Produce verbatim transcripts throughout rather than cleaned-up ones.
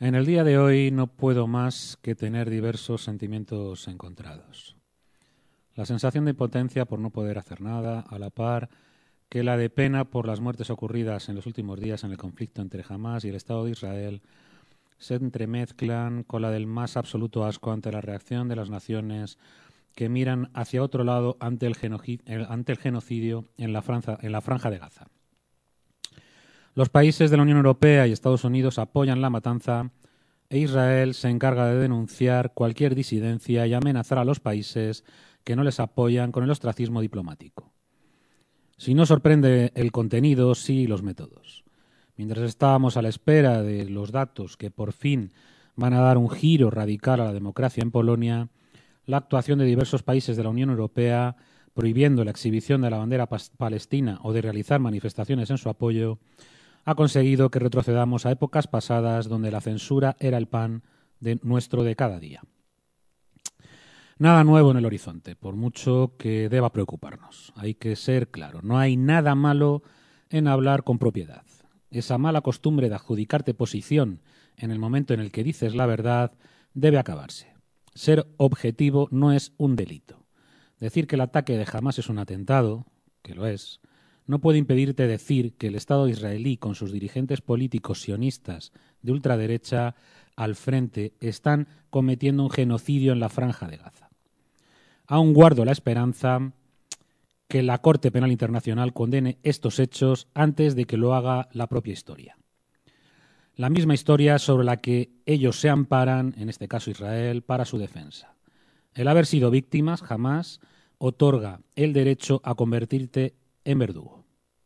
En el día de hoy no puedo más que tener diversos sentimientos encontrados. La sensación de impotencia por no poder hacer nada, a la par que la de pena por las muertes ocurridas en los últimos días en el conflicto entre Hamás y el Estado de Israel, se entremezclan con la del más absoluto asco ante la reacción de las naciones que miran hacia otro lado ante el, ante el genocidio en la, franja, en la franja de Gaza. Los países de la Unión Europea y Estados Unidos apoyan la matanza e Israel se encarga de denunciar cualquier disidencia y amenazar a los países que no les apoyan con el ostracismo diplomático. Si no sorprende el contenido, sí los métodos. Mientras estábamos a la espera de los datos que por fin van a dar un giro radical a la democracia en Polonia, la actuación de diversos países de la Unión Europea prohibiendo la exhibición de la bandera palestina o de realizar manifestaciones en su apoyo ha conseguido que retrocedamos a épocas pasadas donde la censura era el pan de nuestro de cada día. Nada nuevo en el horizonte, por mucho que deba preocuparnos. Hay que ser claro, no hay nada malo en hablar con propiedad. Esa mala costumbre de adjudicarte posición en el momento en el que dices la verdad debe acabarse. Ser objetivo no es un delito. Decir que el ataque de Hamás es un atentado, que lo es, no puede impedirte decir que el Estado israelí, con sus dirigentes políticos sionistas de ultraderecha al frente, están cometiendo un genocidio en la Franja de Gaza. Aún guardo la esperanza que la Corte Penal Internacional condene estos hechos antes de que lo haga la propia historia. La misma historia sobre la que ellos se amparan, en este caso Israel, para su defensa. El haber sido víctimas jamás otorga el derecho a convertirte en verdugo.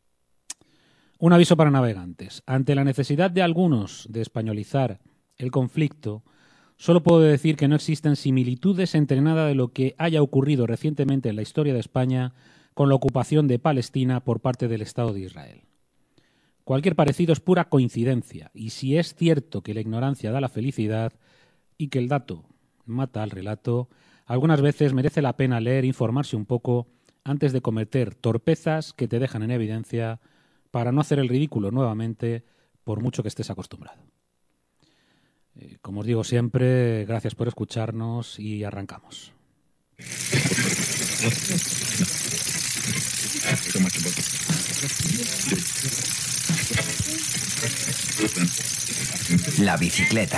Un aviso para navegantes. Ante la necesidad de algunos de españolizar el conflicto, solo puedo decir que no existen similitudes entre nada de lo que haya ocurrido recientemente en la historia de España con la ocupación de Palestina por parte del Estado de Israel. Cualquier parecido es pura coincidencia, y si es cierto que la ignorancia da la felicidad y que el dato mata al relato, algunas veces merece la pena leer e informarse un poco antes de cometer torpezas que te dejan en evidencia para no hacer el ridículo nuevamente por mucho que estés acostumbrado. Eh, como os digo siempre, gracias por escucharnos y arrancamos. La bicicleta.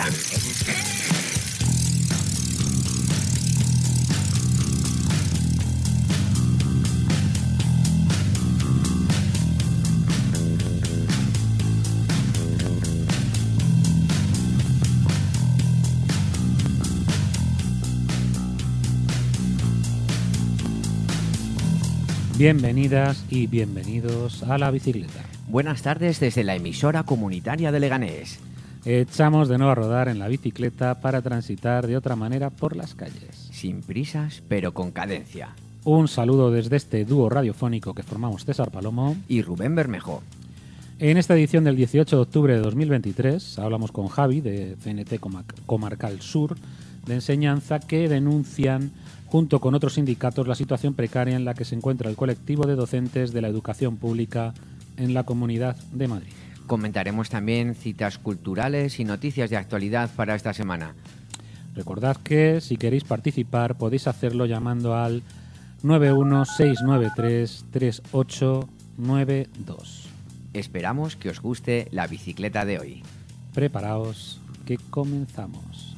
Bienvenidas y bienvenidos a La Bicicleta. Buenas tardes desde la emisora comunitaria de Leganés. Echamos de nuevo a rodar en la bicicleta para transitar de otra manera por las calles. Sin prisas, pero con cadencia. Un saludo desde este dúo radiofónico que formamos César Palomo y Rubén Bermejo. En esta edición del dieciocho de octubre de dos mil veintitrés hablamos con Javi de C N T Comarcal Sur de Enseñanza, que denuncian junto con otros sindicatos la situación precaria en la que se encuentra el colectivo de docentes de la educación pública en la Comunidad de Madrid. Comentaremos también citas culturales y noticias de actualidad para esta semana. Recordad que si queréis participar podéis hacerlo llamando al nueve uno seis nueve tres tres ocho nueve dos. Esperamos que os guste la bicicleta de hoy. Preparaos, que comenzamos.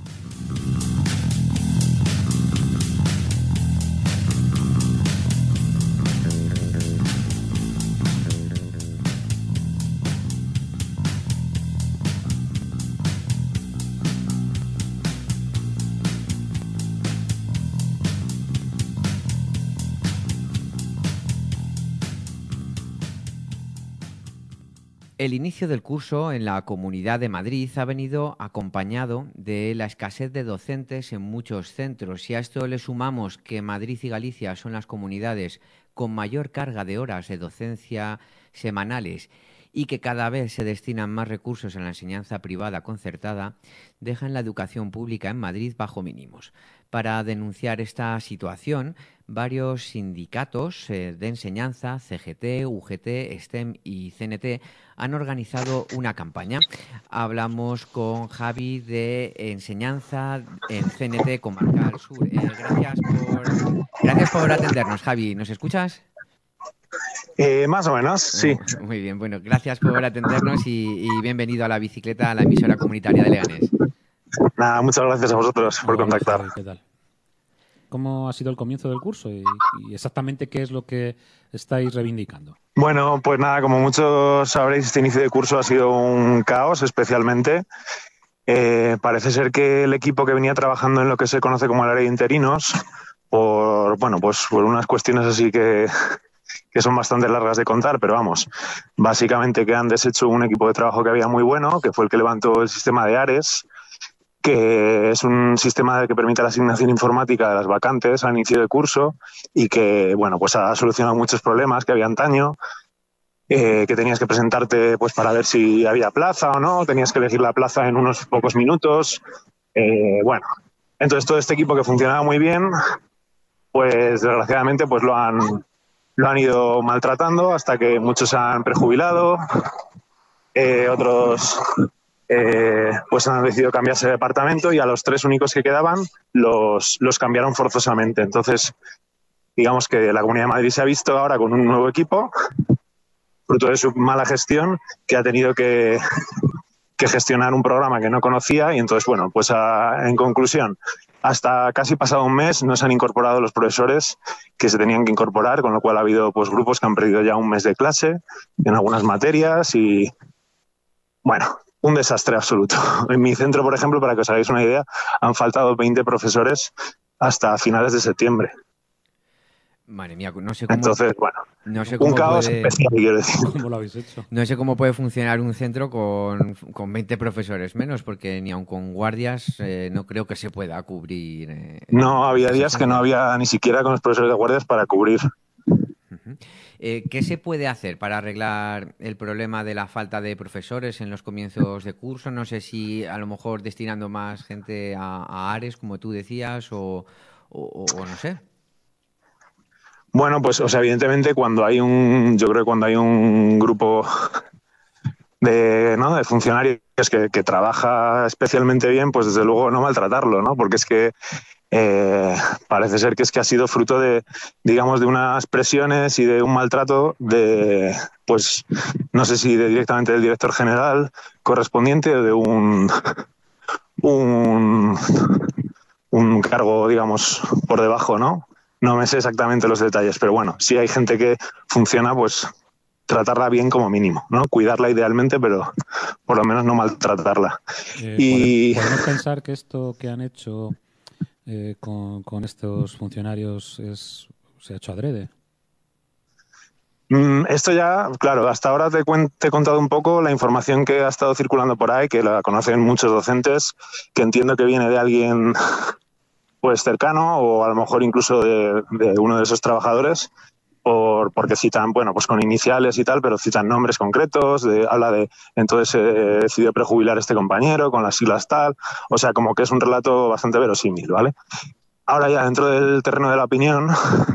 El inicio del curso en la Comunidad de Madrid ha venido acompañado de la escasez de docentes en muchos centros. Si a esto le sumamos que Madrid y Galicia son las comunidades con mayor carga de horas de docencia semanales y que cada vez se destinan más recursos en la enseñanza privada concertada, dejan la educación pública en Madrid bajo mínimos. Para denunciar esta situación, varios sindicatos eh, de enseñanza, C G T, U G T, STEM y C N T, han organizado una campaña. Hablamos con Javi de Enseñanza en C N T Comarcal Sur. Eh, gracias por, gracias por atendernos, Javi. ¿Nos escuchas? Eh, más o menos, sí. Uh, muy bien, bueno, gracias por atendernos y, y bienvenido a La Bicicleta, a la emisora comunitaria de Leganés. Nada, muchas gracias a vosotros por Hola, contactar. Javi, ¿qué tal? ¿Cómo ha sido el comienzo del curso y, y exactamente qué es lo que estáis reivindicando? Bueno, pues nada, como muchos sabréis, este inicio de curso ha sido un caos, especialmente. Eh, parece ser que el equipo que venía trabajando en lo que se conoce como el área de interinos, por, bueno, pues por unas cuestiones así que, que son bastante largas de contar, pero vamos, básicamente que han deshecho un equipo de trabajo que había muy bueno, que fue el que levantó el sistema de Ares, que es un sistema que permite la asignación informática de las vacantes al inicio de curso y que, bueno, pues ha solucionado muchos problemas que había antaño, eh, que tenías que presentarte pues para ver si había plaza o no, tenías que elegir la plaza en unos pocos minutos, eh, bueno, entonces todo este equipo que funcionaba muy bien, pues desgraciadamente pues lo han, lo han ido maltratando hasta que muchos se han prejubilado, eh, otros... Eh, pues han decidido cambiarse de departamento y a los tres únicos que quedaban los, los cambiaron forzosamente. Entonces, digamos que la Comunidad de Madrid se ha visto ahora con un nuevo equipo, fruto de su mala gestión, que ha tenido que, que gestionar un programa que no conocía y entonces, bueno, pues a, en conclusión, hasta casi pasado un mes no se han incorporado los profesores que se tenían que incorporar, con lo cual ha habido pues grupos que han perdido ya un mes de clase en algunas materias y, bueno, un desastre absoluto. En mi centro, por ejemplo, para que os hagáis una idea, han faltado veinte profesores hasta finales de septiembre. Madre mía, no sé cómo... Entonces, bueno, no sé cómo un caos puede, especial, quiero decir. ¿Cómo lo habéis hecho? No sé cómo puede funcionar un centro con, con veinte profesores menos, porque ni aun con guardias eh, no creo que se pueda cubrir. Eh, no, había días que no había ni siquiera con los profesores de guardias para cubrir. Uh-huh. Eh, ¿Qué se puede hacer para arreglar el problema de la falta de profesores en los comienzos de curso? No sé si a lo mejor destinando más gente a, a Ares, como tú decías, o, o, o no sé. Bueno, pues, o sea, evidentemente cuando hay un, yo creo que cuando hay un grupo de, ¿no? de funcionarios que, que trabaja especialmente bien, pues desde luego no maltratarlo, ¿no? Porque es que Eh, parece ser que es que ha sido fruto de, digamos, de unas presiones y de un maltrato de, pues, no sé si de directamente del director general correspondiente o de un, un, un cargo, digamos, por debajo, ¿no? No me sé exactamente los detalles, pero bueno, si hay gente que funciona, pues tratarla bien como mínimo, ¿no? Cuidarla idealmente, pero por lo menos no maltratarla. Eh, y podemos pensar que esto que han hecho Eh, con, con estos funcionarios es, se ha hecho adrede. Mm, esto ya, claro, hasta ahora te, cuen- te he contado un poco la información que ha estado circulando por ahí, que la conocen muchos docentes, que entiendo que viene de alguien pues cercano o a lo mejor incluso de, de uno de esos trabajadores, por, porque citan, bueno, pues con iniciales y tal, pero citan nombres concretos, de, habla de, entonces eh, decidió prejubilar a este compañero con las siglas tal, o sea, como que es un relato bastante verosímil, ¿vale? Ahora ya dentro del terreno de la opinión,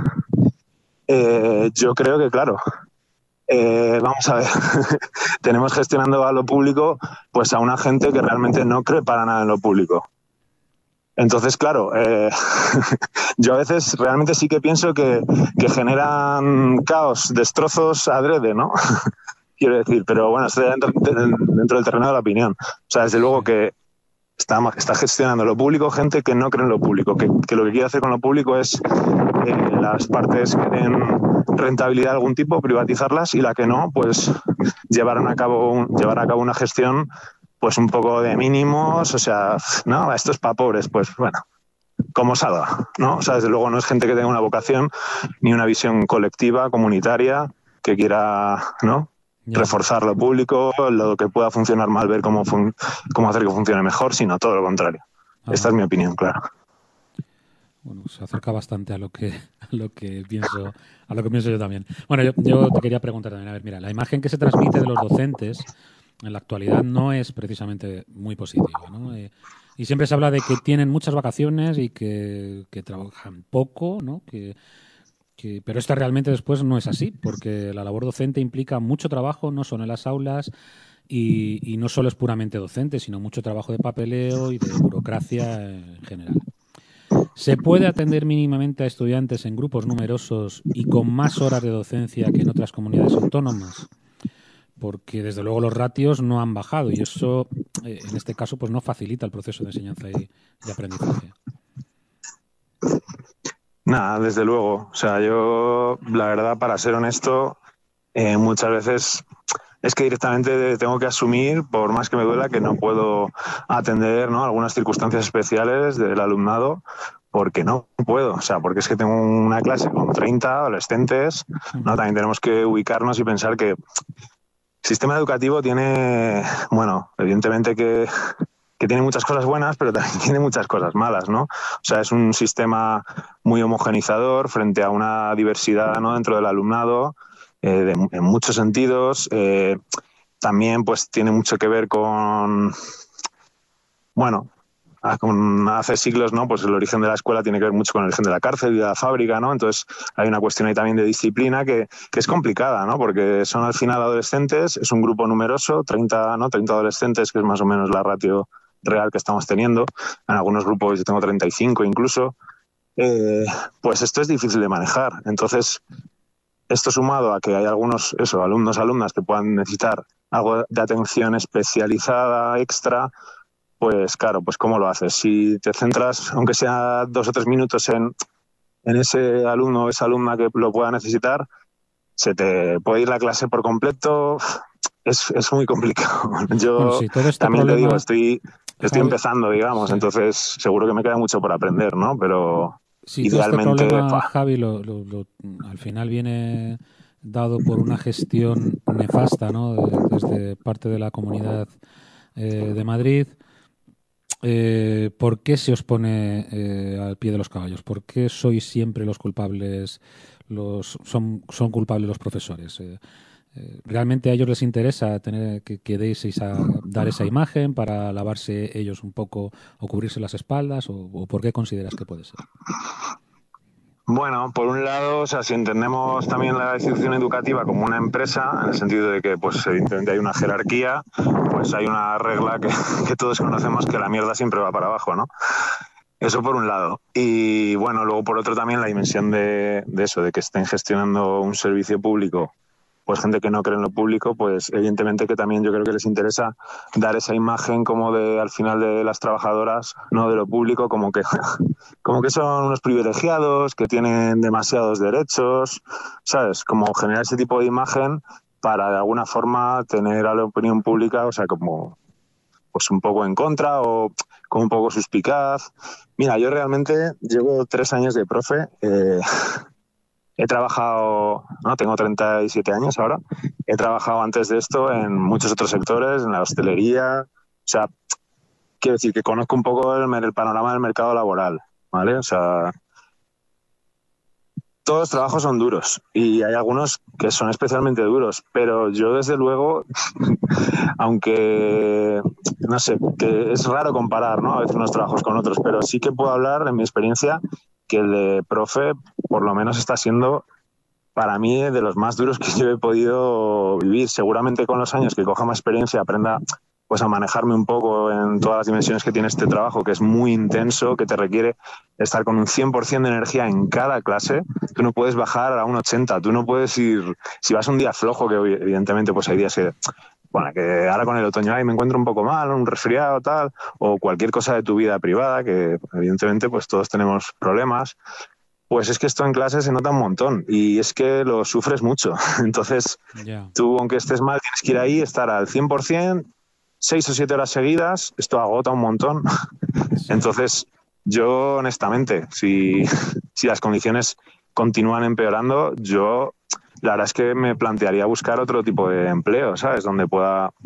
eh, yo creo que, claro, eh, vamos a ver, tenemos gestionando a lo público pues a una gente que realmente no cree para nada en lo público. Entonces, claro, eh, yo a veces realmente sí que pienso que, que generan caos, destrozos adrede, ¿no? Quiero decir, pero bueno, estoy dentro, dentro del terreno de la opinión. O sea, desde luego que está, está gestionando lo público gente que no cree en lo público, que, que lo que quiere hacer con lo público es eh, las partes que den rentabilidad de algún tipo, privatizarlas, y la que no, pues llevar a cabo, un, llevar a cabo una gestión pues un poco de mínimos, o sea, no, esto es para pobres, pues bueno, como salga, ¿no? O sea, desde luego no es gente que tenga una vocación ni una visión colectiva, comunitaria, que quiera, ¿no? Ya. Reforzar lo público, lo que pueda funcionar mal, ver cómo, fun- cómo hacer que funcione mejor, sino todo lo contrario. Ajá. Esta es mi opinión, claro. Bueno, se acerca bastante a lo que a lo que pienso a lo que pienso yo también. Bueno, yo, yo te quería preguntar también, a ver, mira, la imagen que se transmite de los docentes en la actualidad no es precisamente muy positiva, ¿no? Eh, y siempre se habla de que tienen muchas vacaciones y que, que trabajan poco, ¿no? Que, que, pero esto realmente después no es así, porque la labor docente implica mucho trabajo, no solo en las aulas, y, y no solo es puramente docente, sino mucho trabajo de papeleo y de burocracia en general. ¿Se puede atender mínimamente a estudiantes en grupos numerosos y con más horas de docencia que en otras comunidades autónomas? Porque desde luego los ratios no han bajado y eso, eh, en este caso, pues no facilita el proceso de enseñanza y, y aprendizaje. Nada, desde luego. O sea, yo, la verdad, para ser honesto, eh, muchas veces es que directamente tengo que asumir, por más que me duela, que no puedo atender, ¿no?, algunas circunstancias especiales del alumnado, porque no puedo. O sea, porque es que tengo una clase con treinta adolescentes, ¿no? También tenemos que ubicarnos y pensar que el sistema educativo tiene, bueno, evidentemente que... que tiene muchas cosas buenas, pero también tiene muchas cosas malas, ¿no? O sea, es un sistema muy homogenizador frente a una diversidad, ¿no?, dentro del alumnado, eh, de, en muchos sentidos. Eh, también, pues, tiene mucho que ver con, bueno, con hace siglos, ¿no?, pues el origen de la escuela tiene que ver mucho con el origen de la cárcel y de la fábrica, ¿no? Entonces hay una cuestión ahí también de disciplina que, que es complicada, ¿no? Porque son al final adolescentes, es un grupo numeroso, treinta, ¿no?, treinta adolescentes, que es más o menos la ratio real que estamos teniendo. En algunos grupos yo tengo treinta y cinco incluso. Eh, pues esto es difícil de manejar. Entonces, esto sumado a que hay algunos, eso, alumnos, alumnas que puedan necesitar algo de atención especializada, extra, pues claro, pues ¿cómo lo haces? Si te centras, aunque sea dos o tres minutos en, en ese alumno o esa alumna que lo pueda necesitar, se te puede ir la clase por completo. Es, es muy complicado. Yo Bueno, sí, todo este también te problema, digo, estoy, estoy Javi, empezando, digamos, sí. entonces seguro que me queda mucho por aprender, ¿no? Pero Sí, todo este idealmente, problema, ¡pua! Javi, lo, lo, lo, al final viene dado por una gestión nefasta, ¿no?, de, desde parte de la Comunidad eh, de Madrid. Eh, ¿Por qué se os pone eh, al pie de los caballos? ¿Por qué sois siempre los culpables? Los, son, son culpables los profesores. Eh, eh, ¿Realmente a ellos les interesa tener que, que deis esa, dar esa imagen para lavarse ellos un poco o cubrirse las espaldas? ¿O, o por qué consideras que puede ser? Bueno, por un lado, o sea, si entendemos también la institución educativa como una empresa, en el sentido de que, pues, evidentemente hay una jerarquía, pues hay una regla que, que todos conocemos, que la mierda siempre va para abajo, ¿no? Eso por un lado. Y bueno, luego por otro también la dimensión de, de eso, de que estén gestionando un servicio público, pues gente que no cree en lo público, pues evidentemente que también yo creo que les interesa dar esa imagen como de, al final, de las trabajadoras, no de lo público, como que, como que son unos privilegiados, que tienen demasiados derechos, ¿sabes? Como generar ese tipo de imagen para de alguna forma tener a la opinión pública, o sea, como pues un poco en contra o como un poco suspicaz. Mira, yo realmente llevo tres años de profe. Eh, he trabajado, no, tengo treinta y siete años ahora. He trabajado antes de esto en muchos otros sectores, en la hostelería. O sea, quiero decir que conozco un poco el, el panorama del mercado laboral, ¿vale? O sea, todos los trabajos son duros y hay algunos que son especialmente duros, pero yo desde luego, aunque no sé, que es raro comparar, ¿no?, a veces unos trabajos con otros, pero sí que puedo hablar en mi experiencia que el de profe por lo menos está siendo para mí de los más duros que yo he podido vivir. Seguramente con los años que coja más experiencia aprenda pues a manejarme un poco en todas las dimensiones que tiene este trabajo, que es muy intenso, que te requiere estar con un cien por ciento de energía en cada clase. Tú no puedes bajar a un ochenta, tú no puedes ir, si vas un día flojo, que evidentemente pues hay días que, bueno, que ahora con el otoño ay, me encuentro un poco mal, un resfriado, tal, o cualquier cosa de tu vida privada, que evidentemente pues todos tenemos problemas. Pues es que esto en clase se nota un montón y es que lo sufres mucho. Entonces, Yeah. tú, aunque estés mal, tienes que ir ahí, estar al cien por ciento, seis o siete horas seguidas, esto agota un montón. Sí. Entonces, yo honestamente, si, si las condiciones continúan empeorando, yo la verdad es que me plantearía buscar otro tipo de empleo, ¿sabes? Donde pueda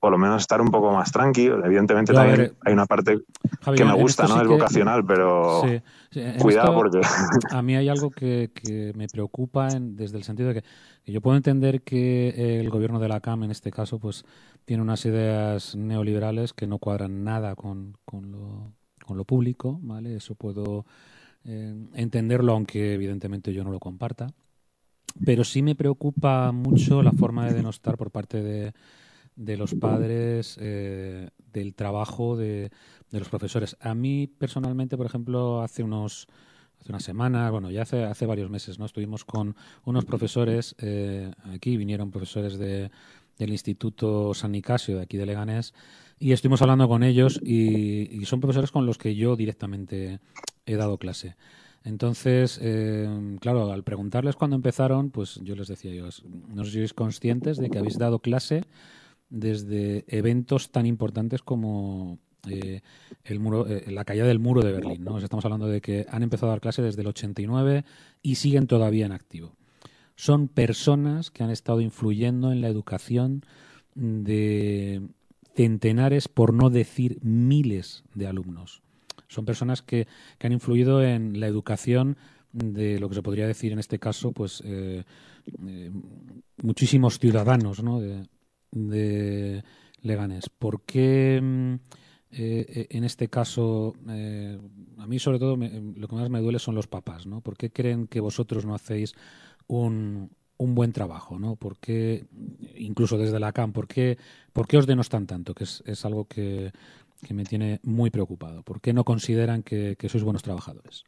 por lo menos estar un poco más tranquilo. Evidentemente Yo, a también ver, hay una parte Javi, que me en gusta, esto ¿no? sí Es que... vocacional, pero Sí, sí, en cuidado esto porque... a mí hay algo que, que me preocupa en- desde el sentido de que, que yo puedo entender que el gobierno de la C A M, en este caso, pues tiene unas ideas neoliberales que no cuadran nada con, con lo, con lo público, ¿vale? Eso puedo eh, entenderlo, aunque evidentemente yo no lo comparta. Pero sí me preocupa mucho la forma de denostar por parte de, de los padres eh, del trabajo de, de los profesores. A mí personalmente, por ejemplo, hace unos hace unas semanas, bueno, ya hace hace varios meses, ¿no? Estuvimos con unos profesores eh, aquí, vinieron profesores de, del Instituto San Nicasio de aquí de Leganés y estuvimos hablando con ellos y, y son profesores con los que yo directamente he dado clase. Entonces, eh, claro, al preguntarles cuándo empezaron, pues yo les decía yo, no sé si sois conscientes de que habéis dado clase desde eventos tan importantes como eh, el muro, eh, la caída del muro de Berlín, ¿no? O sea, estamos hablando de que han empezado a dar clase desde el ochenta y nueve y siguen todavía en activo. Son personas que han estado influyendo en la educación de centenares, por no decir miles de alumnos. Son personas que, que han influido en la educación de lo que se podría decir en este caso, pues eh, eh, muchísimos ciudadanos, ¿no? de, de Leganés. ¿Por qué mm, eh, en este caso, eh, a mí sobre todo me, lo que más me duele son los papás, ¿no? ¿Por qué creen que vosotros no hacéis un, un buen trabajo, ¿no? ¿Por qué, incluso desde la C A M, por qué, por qué os denostan tanto? Que es, es algo que, que me tiene muy preocupado. ¿Por qué no consideran que, que sois buenos trabajadores?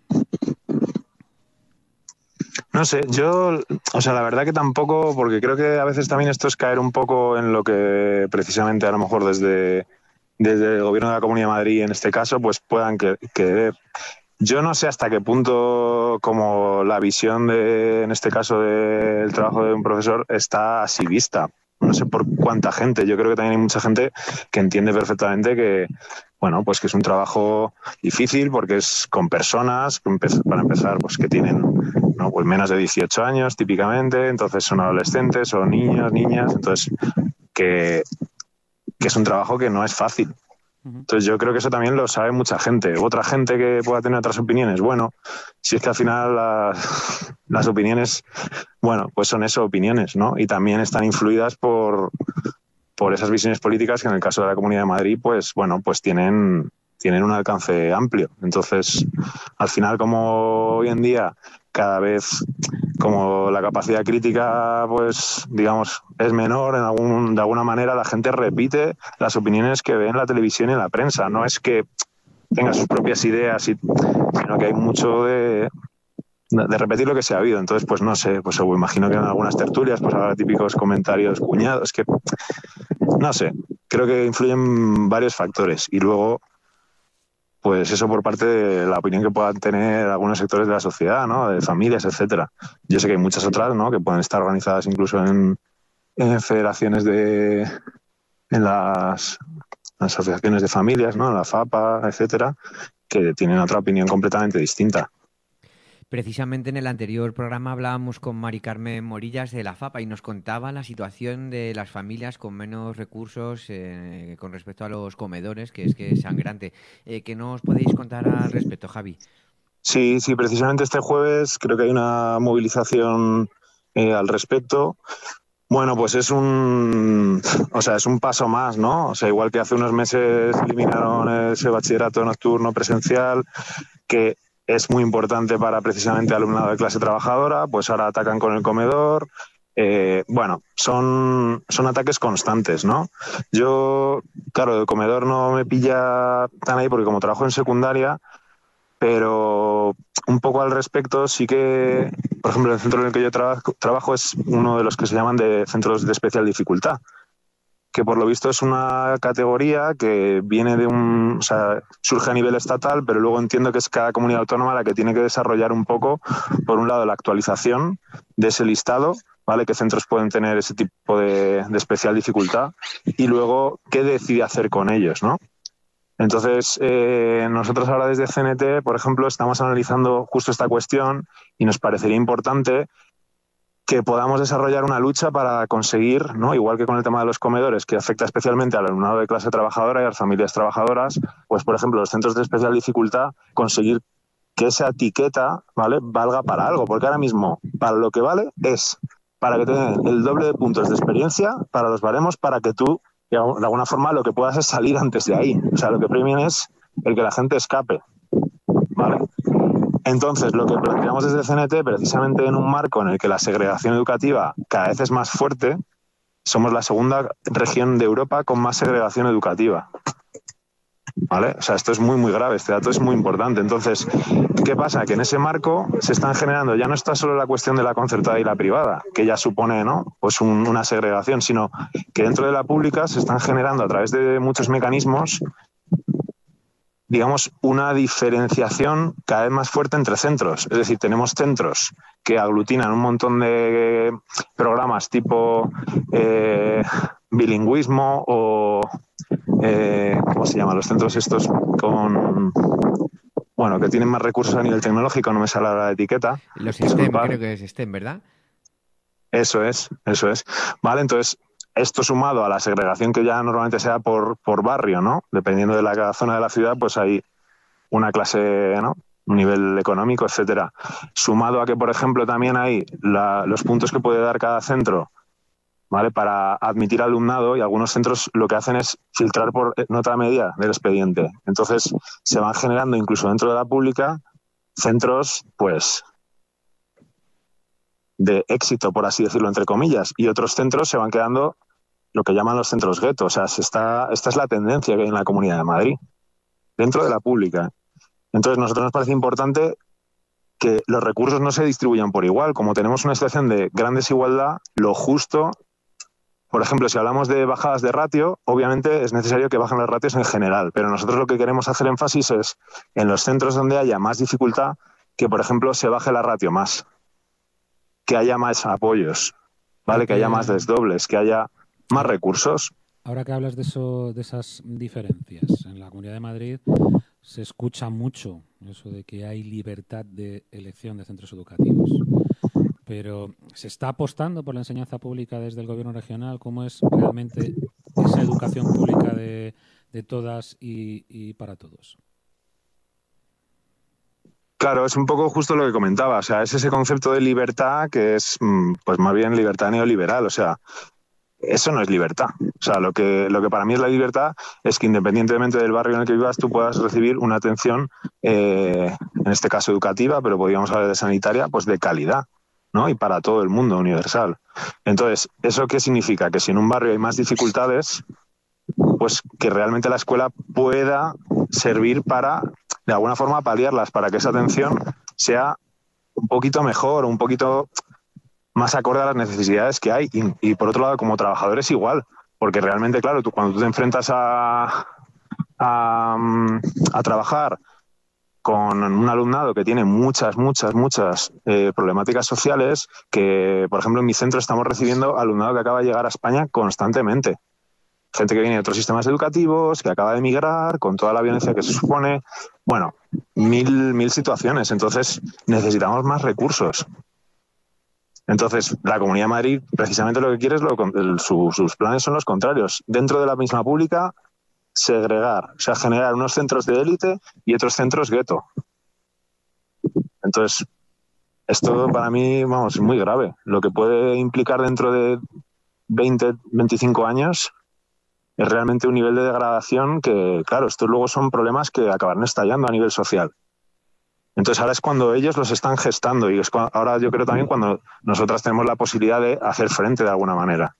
No sé, yo, o sea, la verdad que tampoco, porque creo que a veces también esto es caer un poco en lo que precisamente a lo mejor desde, desde el gobierno de la Comunidad de Madrid, en este caso, pues puedan que- querer. Yo no sé hasta qué punto como la visión de, en este caso, del trabajo de un profesor está así vista. No sé por cuánta gente. Yo creo que también hay mucha gente que entiende perfectamente que, bueno, pues que es un trabajo difícil porque es con personas, que empe- para empezar, pues que tienen, ¿no? Pues menos de dieciocho años típicamente, entonces son adolescentes, son niños, niñas, entonces que, que es un trabajo que no es fácil. Ujú. Entonces yo creo que eso también lo sabe mucha gente. Otra gente que pueda tener otras opiniones, bueno, si es que al final las, las opiniones, bueno, pues son eso, opiniones, ¿no? Y también están influidas por, por esas visiones políticas que en el caso de la Comunidad de Madrid, pues bueno, pues tienen, tienen un alcance amplio. Entonces, al final, como hoy en día cada vez como la capacidad crítica, pues digamos, es menor, en algún, de alguna manera la gente repite las opiniones que ve en la televisión y en la prensa. No es que tenga sus propias ideas, y, sino que hay mucho de, de repetir lo que se ha habido. Entonces, pues no sé, pues imagino que en algunas tertulias pues habrá típicos comentarios cuñados, que no sé, creo que influyen varios factores. Y luego, pues eso por parte de la opinión que puedan tener algunos sectores de la sociedad, ¿no? De familias, etcétera. Yo sé que hay muchas otras, ¿no? Que pueden estar organizadas incluso en, en federaciones de, en las, las asociaciones de familias, ¿no? La FAPA, etcétera, que tienen otra opinión completamente distinta. Precisamente en el anterior programa hablábamos con Mari Carmen Morillas de la FAPA y nos contaba la situación de las familias con menos recursos eh, con respecto a los comedores, que es que es sangrante. Eh, ¿qué nos podéis contar al respecto, Javi? Sí, sí, precisamente este jueves creo que hay una movilización eh, al respecto. Bueno, pues es un, o sea, es un paso más, ¿no? O sea, igual que hace unos meses eliminaron ese bachillerato nocturno presencial, que es muy importante para precisamente alumnado de clase trabajadora, pues ahora atacan con el comedor. Eh, bueno, son, son ataques constantes, ¿no? Yo, claro, el comedor no me pilla tan ahí porque como trabajo en secundaria, pero un poco al respecto sí que, por ejemplo, el centro en el que yo trabajo, trabajo es uno de los que se llaman de centros de especial dificultad, que por lo visto es una categoría que viene de un, o sea, surge a nivel estatal, pero luego entiendo que es cada comunidad autónoma la que tiene que desarrollar un poco, por un lado, la actualización de ese listado, ¿vale? Qué centros pueden tener ese tipo de, de especial dificultad y luego qué decide hacer con ellos, ¿no? Entonces, eh, nosotros ahora desde C N T, por ejemplo, estamos analizando justo esta cuestión y nos parecería importante que podamos desarrollar una lucha para conseguir, ¿no? Igual que con el tema de los comedores, que afecta especialmente al alumnado de clase trabajadora y a las familias trabajadoras, pues por ejemplo los centros de especial dificultad, conseguir que esa etiqueta, ¿vale?, valga para algo, porque ahora mismo para lo que vale es para que te den el doble de puntos de experiencia para los baremos, para que tú de alguna forma lo que puedas es salir antes de ahí. O sea, lo que premian es el que la gente escape, ¿vale? Entonces, lo que planteamos desde C N T, precisamente en un marco en el que la segregación educativa cada vez es más fuerte, somos la segunda región de Europa con más segregación educativa, ¿vale? O sea, esto es muy, muy grave, este dato es muy importante. Entonces, ¿qué pasa? Que en ese marco se están generando, ya no está solo la cuestión de la concertada y la privada, que ya supone, ¿no?, pues un, una segregación, sino que dentro de la pública se están generando a través de muchos mecanismos, digamos, una diferenciación cada vez más fuerte entre centros. Es decir, tenemos centros que aglutinan un montón de programas tipo eh, bilingüismo o, eh, ¿cómo se llaman los centros estos con... Bueno, que tienen más recursos a nivel tecnológico, no me sale la etiqueta. Los STEM, Disculpad. creo que es STEM, ¿verdad? Eso es, eso es. Vale, entonces, esto sumado a la segregación que ya normalmente se da por, por barrio, ¿no? Dependiendo de la cada zona de la ciudad, pues hay una clase, ¿no?, un nivel económico, etcétera. Sumado a que, por ejemplo, también hay la, los puntos que puede dar cada centro, ¿vale?, para admitir alumnado, y algunos centros lo que hacen es filtrar por nota media del expediente. Entonces, se van generando incluso dentro de la pública centros, pues, de éxito, por así decirlo, entre comillas, y otros centros se van quedando lo que llaman los centros gueto. O sea, se está, esta es la tendencia que hay en la Comunidad de Madrid, dentro de la pública. Entonces, a nosotros nos parece importante que los recursos no se distribuyan por igual. Como tenemos una situación de gran desigualdad, lo justo, por ejemplo, si hablamos de bajadas de ratio, obviamente es necesario que bajen los ratios en general, pero nosotros lo que queremos hacer énfasis es en los centros donde haya más dificultad, que, por ejemplo, se baje la ratio más, que haya más apoyos, ¿vale?, que haya más desdobles, que haya más recursos. Ahora que hablas de eso, de esas diferencias, en la Comunidad de Madrid se escucha mucho eso de que hay libertad de elección de centros educativos, pero ¿se está apostando por la enseñanza pública desde el gobierno regional? ¿Cómo es realmente esa educación pública de, de todas y, y para todos? Claro, es un poco justo lo que comentaba. O sea, es ese concepto de libertad que es, pues, más bien libertad neoliberal. O sea, eso no es libertad. O sea, lo que, lo que para mí es la libertad es que, independientemente del barrio en el que vivas, tú puedas recibir una atención, eh, en este caso educativa, pero podríamos hablar de sanitaria, pues de calidad, ¿no? Y para todo el mundo, universal. Entonces, ¿eso qué significa? Que si en un barrio hay más dificultades, pues que realmente la escuela pueda servir para, de alguna forma, paliarlas, para que esa atención sea un poquito mejor, un poquito más acorde a las necesidades que hay. Y, y por otro lado, como trabajadores igual, porque realmente, claro, tú cuando tú te enfrentas a, a, a trabajar con un alumnado que tiene muchas, muchas, muchas eh, problemáticas sociales, que, por ejemplo, en mi centro estamos recibiendo alumnado que acaba de llegar a España constantemente. Gente que viene de otros sistemas educativos, que acaba de emigrar, con toda la violencia que se supone. Bueno, mil, mil situaciones. Entonces, necesitamos más recursos. Entonces, la Comunidad de Madrid, precisamente lo que quiere es, lo, el, su, sus planes son los contrarios. Dentro de la misma pública, segregar, o sea, generar unos centros de élite y otros centros gueto. Entonces, esto para mí, vamos, es muy grave. Lo que puede implicar dentro de veinte, veinticinco años es realmente un nivel de degradación que, claro, estos luego son problemas que acabarán estallando a nivel social. Entonces ahora es cuando ellos los están gestando y es cuando, ahora yo creo también cuando nosotras tenemos la posibilidad de hacer frente de alguna manera.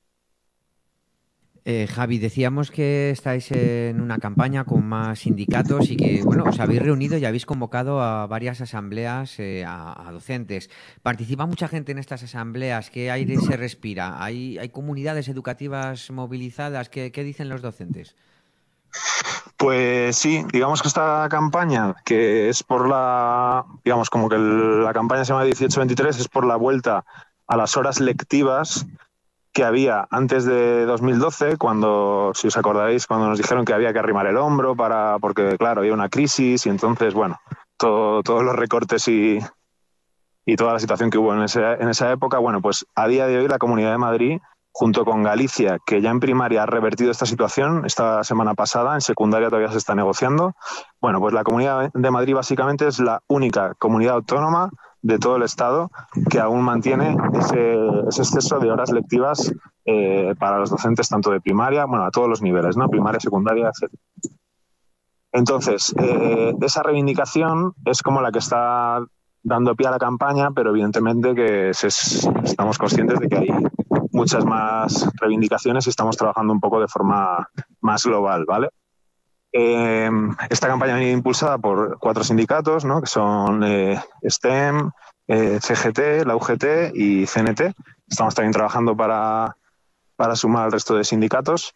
Eh, Javi, decíamos que estáis en una campaña con más sindicatos y que, bueno, os habéis reunido y habéis convocado a varias asambleas eh, a, a docentes. ¿Participa mucha gente en estas asambleas? ¿Qué aire se respira? ¿Hay, hay comunidades educativas movilizadas? ¿Qué, qué dicen los docentes? Pues sí, digamos que esta campaña, que es por la, digamos como que el, la campaña se llama dieciocho veintitrés, es por la vuelta a las horas lectivas que había antes de dos mil doce, cuando, si os acordáis, cuando nos dijeron que había que arrimar el hombro para, porque claro, había una crisis y entonces, bueno, todo, todos los recortes y, y toda la situación que hubo en, ese, en esa época, bueno, pues a día de hoy la Comunidad de Madrid, junto con Galicia, que ya en primaria ha revertido esta situación esta semana pasada, en secundaria todavía se está negociando, bueno, pues la Comunidad de Madrid básicamente es la única comunidad autónoma de todo el Estado que aún mantiene ese, ese exceso de horas lectivas eh, para los docentes tanto de primaria, bueno, a todos los niveles, ¿no? Primaria, secundaria, etcétera. Entonces, eh, esa reivindicación es como la que está dando pie a la campaña, pero evidentemente que se, estamos conscientes de que hay muchas más reivindicaciones y estamos trabajando un poco de forma más global, ¿vale? Eh, esta campaña viene impulsada por cuatro sindicatos, ¿no? Que son eh, STEM, eh, C G T, la U G T y C N T. Estamos también trabajando para, para sumar al resto de sindicatos.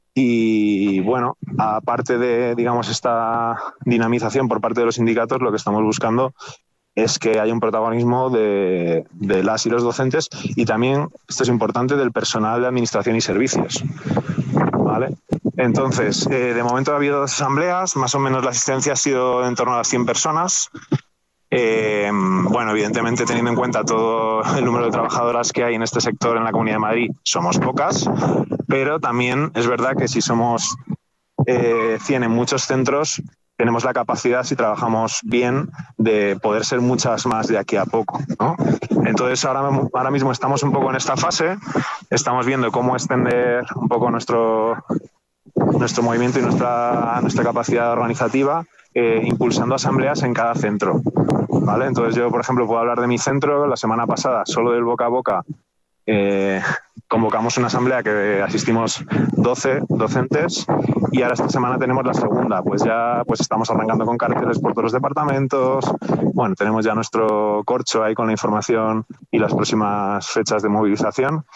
Y bueno, aparte de, digamos, esta dinamización por parte de los sindicatos, lo que estamos buscando es que haya un protagonismo de, de las y los docentes y también, esto es importante, del personal de administración y servicios, ¿vale? Entonces, eh, de momento ha habido dos asambleas, más o menos la asistencia ha sido en torno a las cien personas. Eh, bueno, evidentemente, teniendo en cuenta todo el número de trabajadoras que hay en este sector en la Comunidad de Madrid, somos pocas, pero también es verdad que si somos eh, cien en muchos centros, tenemos la capacidad, si trabajamos bien, de poder ser muchas más de aquí a poco, ¿no? Entonces, ahora, ahora mismo estamos un poco en esta fase, estamos viendo cómo extender un poco nuestro, nuestro movimiento y nuestra, nuestra capacidad organizativa, eh, impulsando asambleas en cada centro, ¿vale? Entonces, yo, por ejemplo, puedo hablar de mi centro. La semana pasada, solo del boca a boca, eh, convocamos una asamblea que asistimos doce docentes y ahora esta semana tenemos la segunda, pues ya pues estamos arrancando con carteles por todos los departamentos. Bueno, tenemos ya nuestro corcho ahí con la información y las próximas fechas de movilización.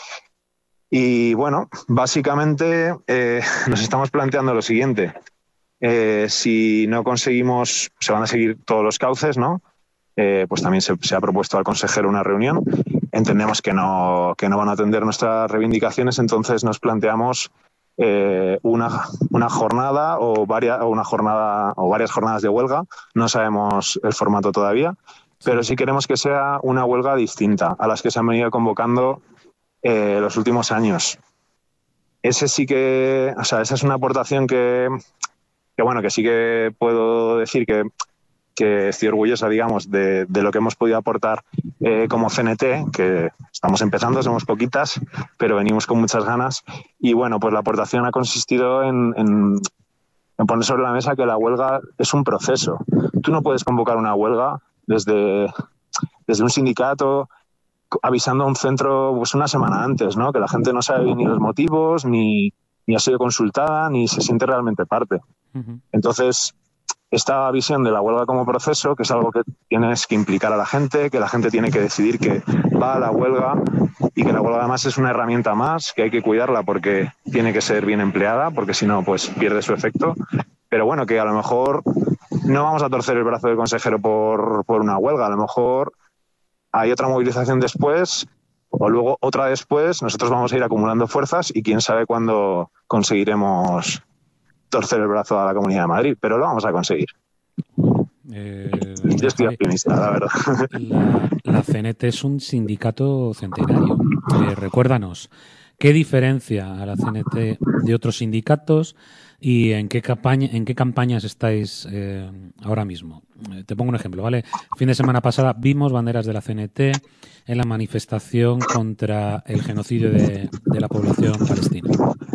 Y bueno, básicamente eh, nos estamos planteando lo siguiente: eh, si no conseguimos, se van a seguir todos los cauces, ¿no? Eh, pues también se, se ha propuesto al consejero una reunión. Entendemos que no, que no van a atender nuestras reivindicaciones, entonces nos planteamos eh, una, una jornada o varias, o una jornada o varias jornadas de huelga. No sabemos el formato todavía, pero sí queremos que sea una huelga distinta a las que se han venido convocando eh, los últimos años. Ese sí que, o sea, esa es una aportación que, que bueno, que sí que puedo decir que que estoy orgullosa, digamos, de, de lo que hemos podido aportar eh, como C N T, que estamos empezando, somos poquitas, pero venimos con muchas ganas. Y bueno, pues la aportación ha consistido en, en, en poner sobre la mesa que la huelga es un proceso. Tú no puedes convocar una huelga desde, desde un sindicato avisando a un centro pues una semana antes, ¿no? Que la gente no sabe ni los motivos, ni, ni ha sido consultada, ni se siente realmente parte. Uh-huh. Entonces, esta visión de la huelga como proceso, que es algo que tienes que implicar a la gente, que la gente tiene que decidir que va a la huelga y que la huelga además es una herramienta más, que hay que cuidarla porque tiene que ser bien empleada, porque si no, pues pierde su efecto. Pero bueno, que a lo mejor no vamos a torcer el brazo del consejero por, por una huelga, a lo mejor hay otra movilización después o luego otra después, nosotros vamos a ir acumulando fuerzas y quién sabe cuándo conseguiremos torcer el brazo a la Comunidad de Madrid, pero lo vamos a conseguir. Eh, Yo estoy Javi, optimista, la verdad. La, la C N T es un sindicato centenario. Eh, recuérdanos, ¿qué diferencia a la C N T de otros sindicatos y en qué campaña, en qué campañas estáis eh, ahora mismo? Eh, te pongo un ejemplo, ¿vale? El fin de semana pasada vimos banderas de la C N T en la manifestación contra el genocidio de, de la población palestina.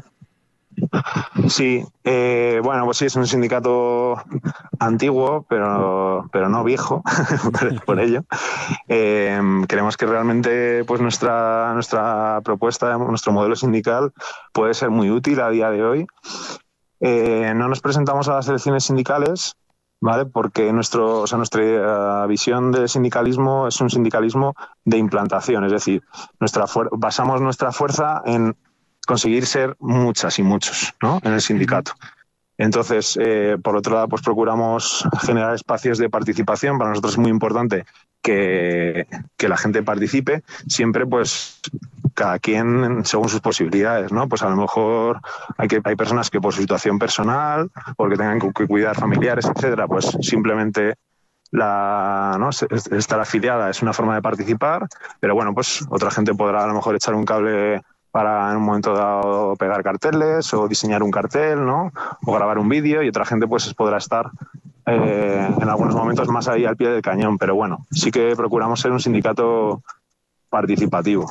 Sí, eh, bueno, pues sí, es un sindicato antiguo, pero, pero no viejo, por ello. Eh, creemos que realmente pues nuestra, nuestra propuesta, nuestro modelo sindical puede ser muy útil a día de hoy. Eh, no nos presentamos a las elecciones sindicales, ¿vale? Porque nuestro, o sea, nuestra uh, visión del sindicalismo es un sindicalismo de implantación, es decir, nuestra fu- basamos nuestra fuerza en conseguir ser muchas y muchos, ¿no? En el sindicato. Entonces, eh, por otro lado, pues procuramos generar espacios de participación. Para nosotros es muy importante que, que la gente participe, siempre pues cada quien según sus posibilidades, ¿no? Pues a lo mejor hay que hay personas que por su situación personal, porque tengan que cuidar familiares, etcétera, pues simplemente la, ¿no? estar afiliada es una forma de participar, pero bueno, pues otra gente podrá a lo mejor echar un cable para en un momento dado pegar carteles o diseñar un cartel, ¿no? O grabar un vídeo, y otra gente pues podrá estar eh, en algunos momentos más ahí al pie del cañón, pero bueno, sí que procuramos ser un sindicato participativo.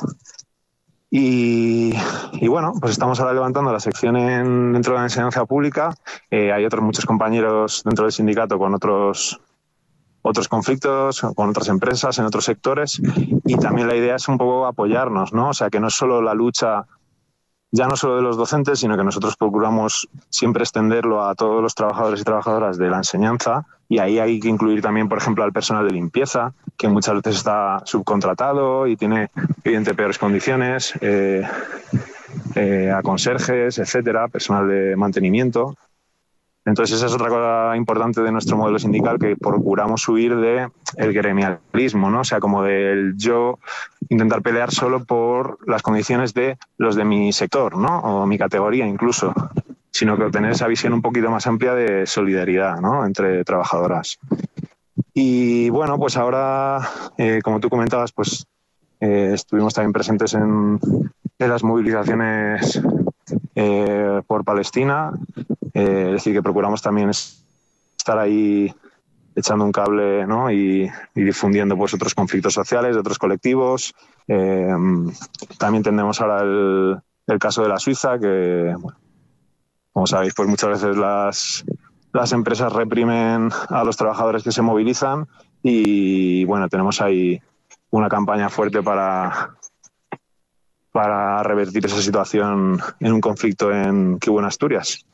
Y, y bueno, pues estamos ahora levantando la sección en, dentro de la enseñanza pública. Eh, hay otros muchos compañeros dentro del sindicato con otros otros conflictos, con otras empresas, en otros sectores, y también la idea es un poco apoyarnos, ¿no? O sea, que no es solo la lucha, ya no solo de los docentes, sino que nosotros procuramos siempre extenderlo a todos los trabajadores y trabajadoras de la enseñanza, y ahí hay que incluir también, por ejemplo, al personal de limpieza, que muchas veces está subcontratado y tiene, evidentemente, peores condiciones, eh, eh, a conserjes, etcétera, personal de mantenimiento. Entonces esa es otra cosa importante de nuestro modelo sindical, que procuramos huir de el gremialismo, ¿no? O sea, como del yo intentar pelear solo por las condiciones de los de mi sector, ¿no? O mi categoría incluso, sino que tener esa visión un poquito más amplia de solidaridad, ¿no? Entre trabajadoras. Y bueno, pues ahora, eh, como tú comentabas, pues eh, estuvimos también presentes en, en las movilizaciones eh, por Palestina. Eh, es decir, que procuramos también estar ahí echando un cable, ¿no? y, y difundiendo pues otros conflictos sociales de otros colectivos. Eh, también tenemos ahora el, el caso de la Suiza, que, bueno, como sabéis, pues muchas veces las, las empresas reprimen a los trabajadores que se movilizan, y bueno, tenemos ahí una campaña fuerte para, para revertir esa situación en un conflicto en, que hubo en Asturias.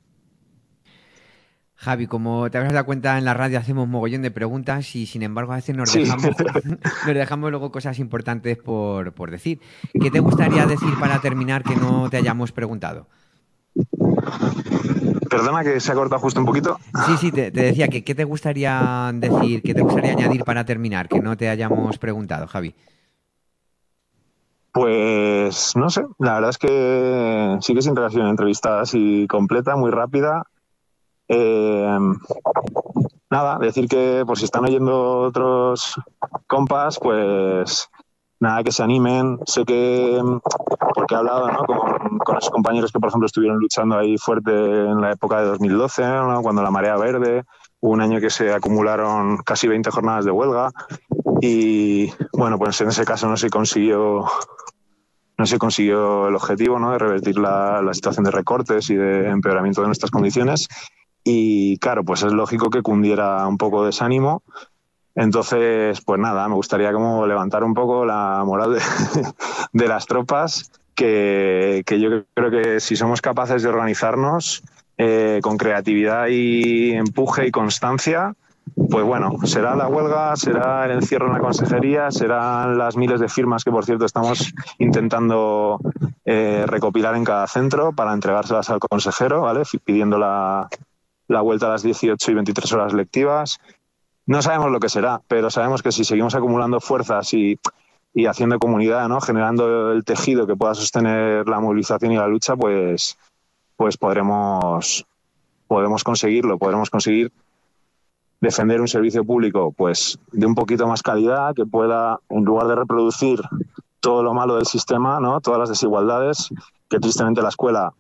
Javi, como te habrás dado cuenta, en la radio hacemos un mogollón de preguntas y, sin embargo, a veces nos Sí. dejamos, nos dejamos luego cosas importantes por, por decir. ¿Qué te gustaría decir para terminar que no te hayamos preguntado? Perdona, que se ha cortado justo un poquito. Sí, sí, te, te decía que ¿qué te gustaría decir, qué te gustaría añadir para terminar que no te hayamos preguntado, Javi? Pues no sé, la verdad es que sí que es interacción entrevista así completa, muy rápida. Eh, nada, decir que por si están oyendo otros compas, pues nada, que se animen. Sé que, porque he hablado, ¿no? con, con esos compañeros que, por ejemplo, estuvieron luchando ahí fuerte en la época de dos mil doce, ¿no? Cuando la marea verde, hubo un año que se acumularon casi veinte jornadas de huelga, y bueno, pues en ese caso no se consiguió no se consiguió el objetivo, ¿no? De revertir la, la situación de recortes y de empeoramiento de nuestras condiciones. Y claro, pues es lógico que cundiera un poco de desánimo. Entonces, pues nada, me gustaría como levantar un poco la moral de, de las tropas, que, que yo creo que si somos capaces de organizarnos eh, con creatividad y empuje y constancia, pues bueno, será la huelga, será el encierro en la consejería, serán las miles de firmas que, por cierto, estamos intentando eh, recopilar en cada centro para entregárselas al consejero, ¿vale? Pidiendo la, la vuelta a las dieciocho y veintitrés horas lectivas. No sabemos lo que será, pero sabemos que si seguimos acumulando fuerzas y, y haciendo comunidad, ¿no? Generando el tejido que pueda sostener la movilización y la lucha, pues, pues podremos, podremos conseguirlo, podremos conseguir defender un servicio público pues de un poquito más calidad, que pueda, en lugar de reproducir todo lo malo del sistema, ¿no? Todas las desigualdades, que tristemente la escuela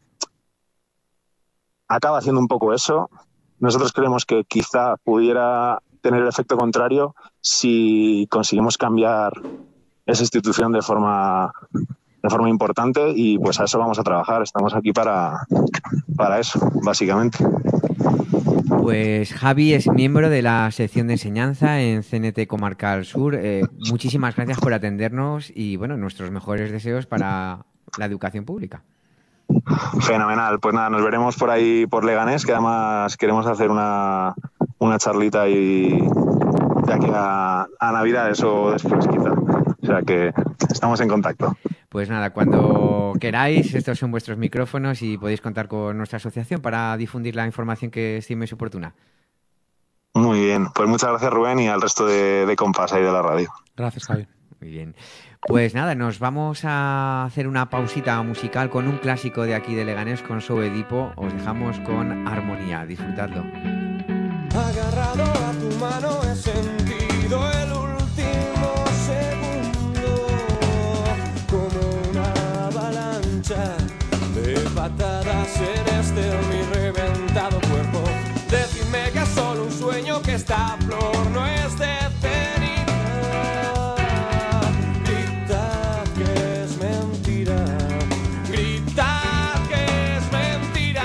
acaba haciendo un poco eso. Nosotros creemos que quizá pudiera tener el efecto contrario si conseguimos cambiar esa institución de forma de forma importante, y pues a eso vamos a trabajar. Estamos aquí para, para eso, básicamente. Pues Javi es miembro de la sección de enseñanza en C N T Comarcal Sur. Eh, muchísimas gracias por atendernos y, bueno, nuestros mejores deseos para la educación pública. Fenomenal. Pues nada, nos veremos por ahí por Leganés, que además queremos hacer una, una charlita y de aquí a, a Navidades o después, quizá. O sea que estamos en contacto. Pues nada, cuando queráis, estos son vuestros micrófonos y podéis contar con nuestra asociación para difundir la información que estiméis oportuna. Muy bien, pues muchas gracias, Rubén, y al resto de, de compas ahí de la radio. Gracias, Javi. Muy bien. Pues nada, nos vamos a hacer una pausita musical con un clásico de aquí de Leganés, con So Edipo. Os dejamos con Armonía. Disfrutadlo. Agarrado a tu mano he sentido más en este mi reventado cuerpo. Decidme que es solo un sueño, que esta flor no es de ceniza. Gritad que es mentira, gritad que es mentira.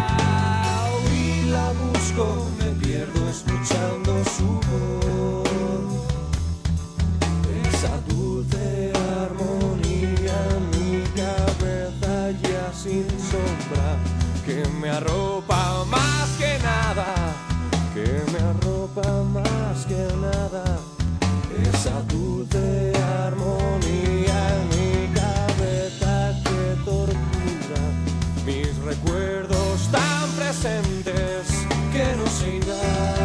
Y la busco, me pierdo escuchando su voz. Esa dulce armonía en mi cabeza ya sin sombra, que me arropa más que nada, que me arropa más que nada. Esa dulce armonía en mi cabeza que tortura mis recuerdos tan presentes que no se irán.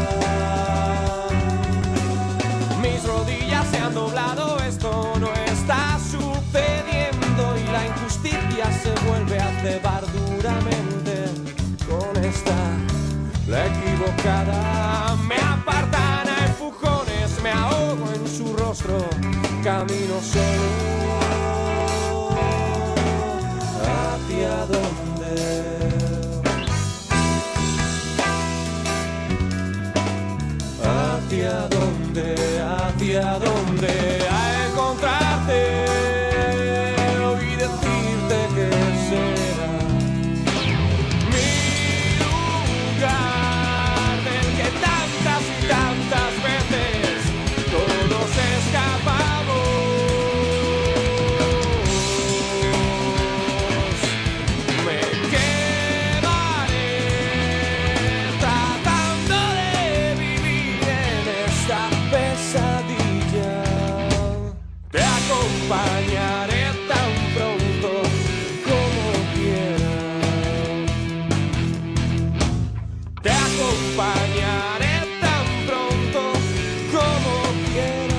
Mis rodillas se han doblado, esto no está sucediendo y la injusticia se vuelve a cebar duramente con esta, la equivocada. Me apartan a empujones, me ahogo en su rostro, camino solo. ¿Hacia dónde? ¿Hacia dónde? ¿Hacia dónde? A encontrarte y decirte que será mi lugar, del que tantas y tantas veces todos escapamos. Me quedaré tratando de vivir en esta pesadilla. Te acompañaré tan pronto como quieras. Te acompañaré tan pronto como quieras.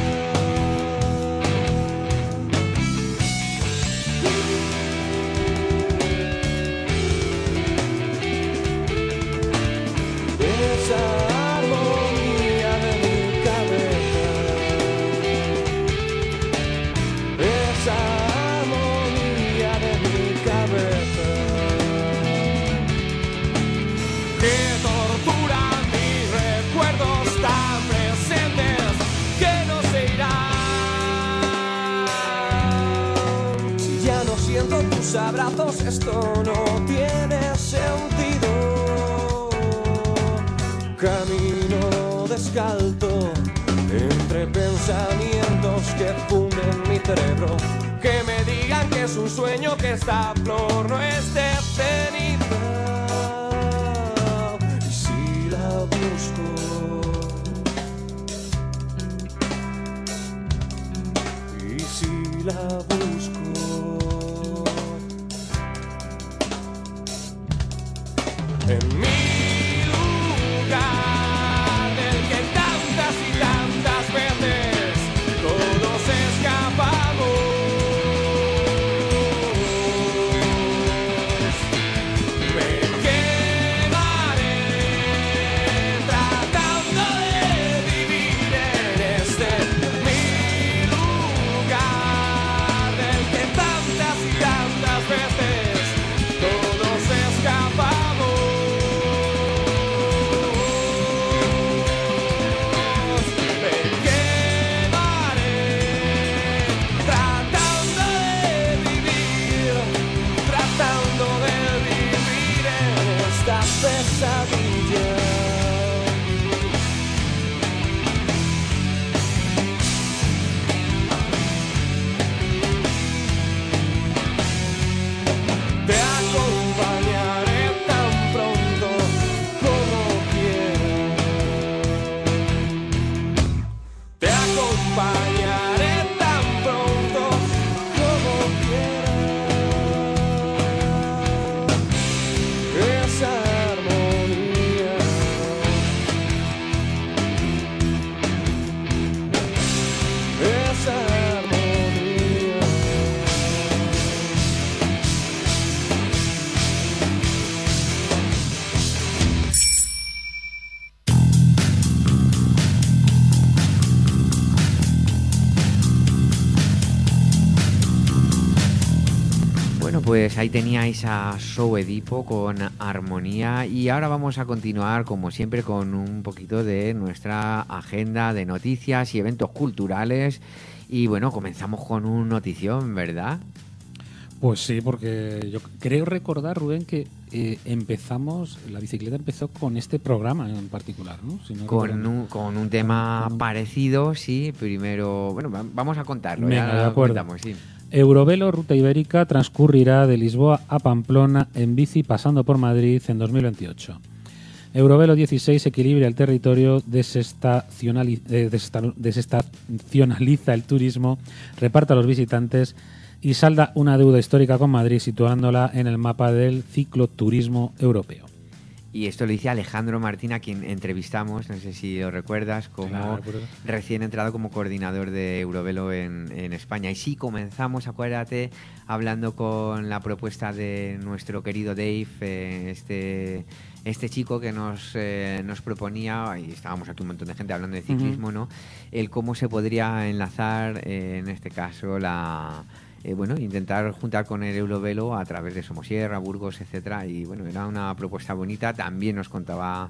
Esa armonía de mi cabeza, esa armonía de mi cabeza, que tortura mis recuerdos tan presentes que no se irán. Si ya no siento tus abrazos, esto no tiene sentido. Camino descalzo entre pensamientos que funden mi cerebro, que me digan que es un sueño, que esta flor no es de ceniza. Y si la busco, y si la busco, en mi lugar, del que tantas y tantas veces todos escapamos. Me quedaré tratando de vivir en este mi lugar, Pues ahí teníais a Show Edipo con Armonía y ahora vamos a continuar como siempre con un poquito de nuestra agenda de noticias y eventos culturales y bueno, comenzamos con un notición, ¿verdad? Pues sí, porque yo creo recordar, Rubén, que eh, empezamos, la bicicleta empezó con este programa en particular, ¿no? Si no con, recuerdo. un, con un tema con un... parecido, sí, primero, bueno, vamos a contarlo. Venga, ya de lo acuerdo. comentamos, sí. Eurovelo Ruta Ibérica transcurrirá de Lisboa a Pamplona en bici pasando por Madrid en dos mil veintiocho. Eurovelo dieciséis equilibra el territorio, desestacionali- eh, desesta- desestacionaliza el turismo, reparte a los visitantes y salda una deuda histórica con Madrid, situándola en el mapa del cicloturismo europeo. Y esto lo dice Alejandro Martín, a quien entrevistamos, no sé si lo recuerdas, como Claro, recién entrado como coordinador de Eurovelo en, en España. Y sí, comenzamos, acuérdate, hablando con la propuesta de nuestro querido Dave, eh, este, este chico que nos, eh, nos proponía, y estábamos aquí un montón de gente hablando de ciclismo, uh-huh. ¿no? El cómo se podría enlazar, eh, en este caso, la... Eh, bueno, intentar juntar con el Eurovelo a través de Somosierra, Burgos, etcétera. Y bueno, era una propuesta bonita. También nos contaba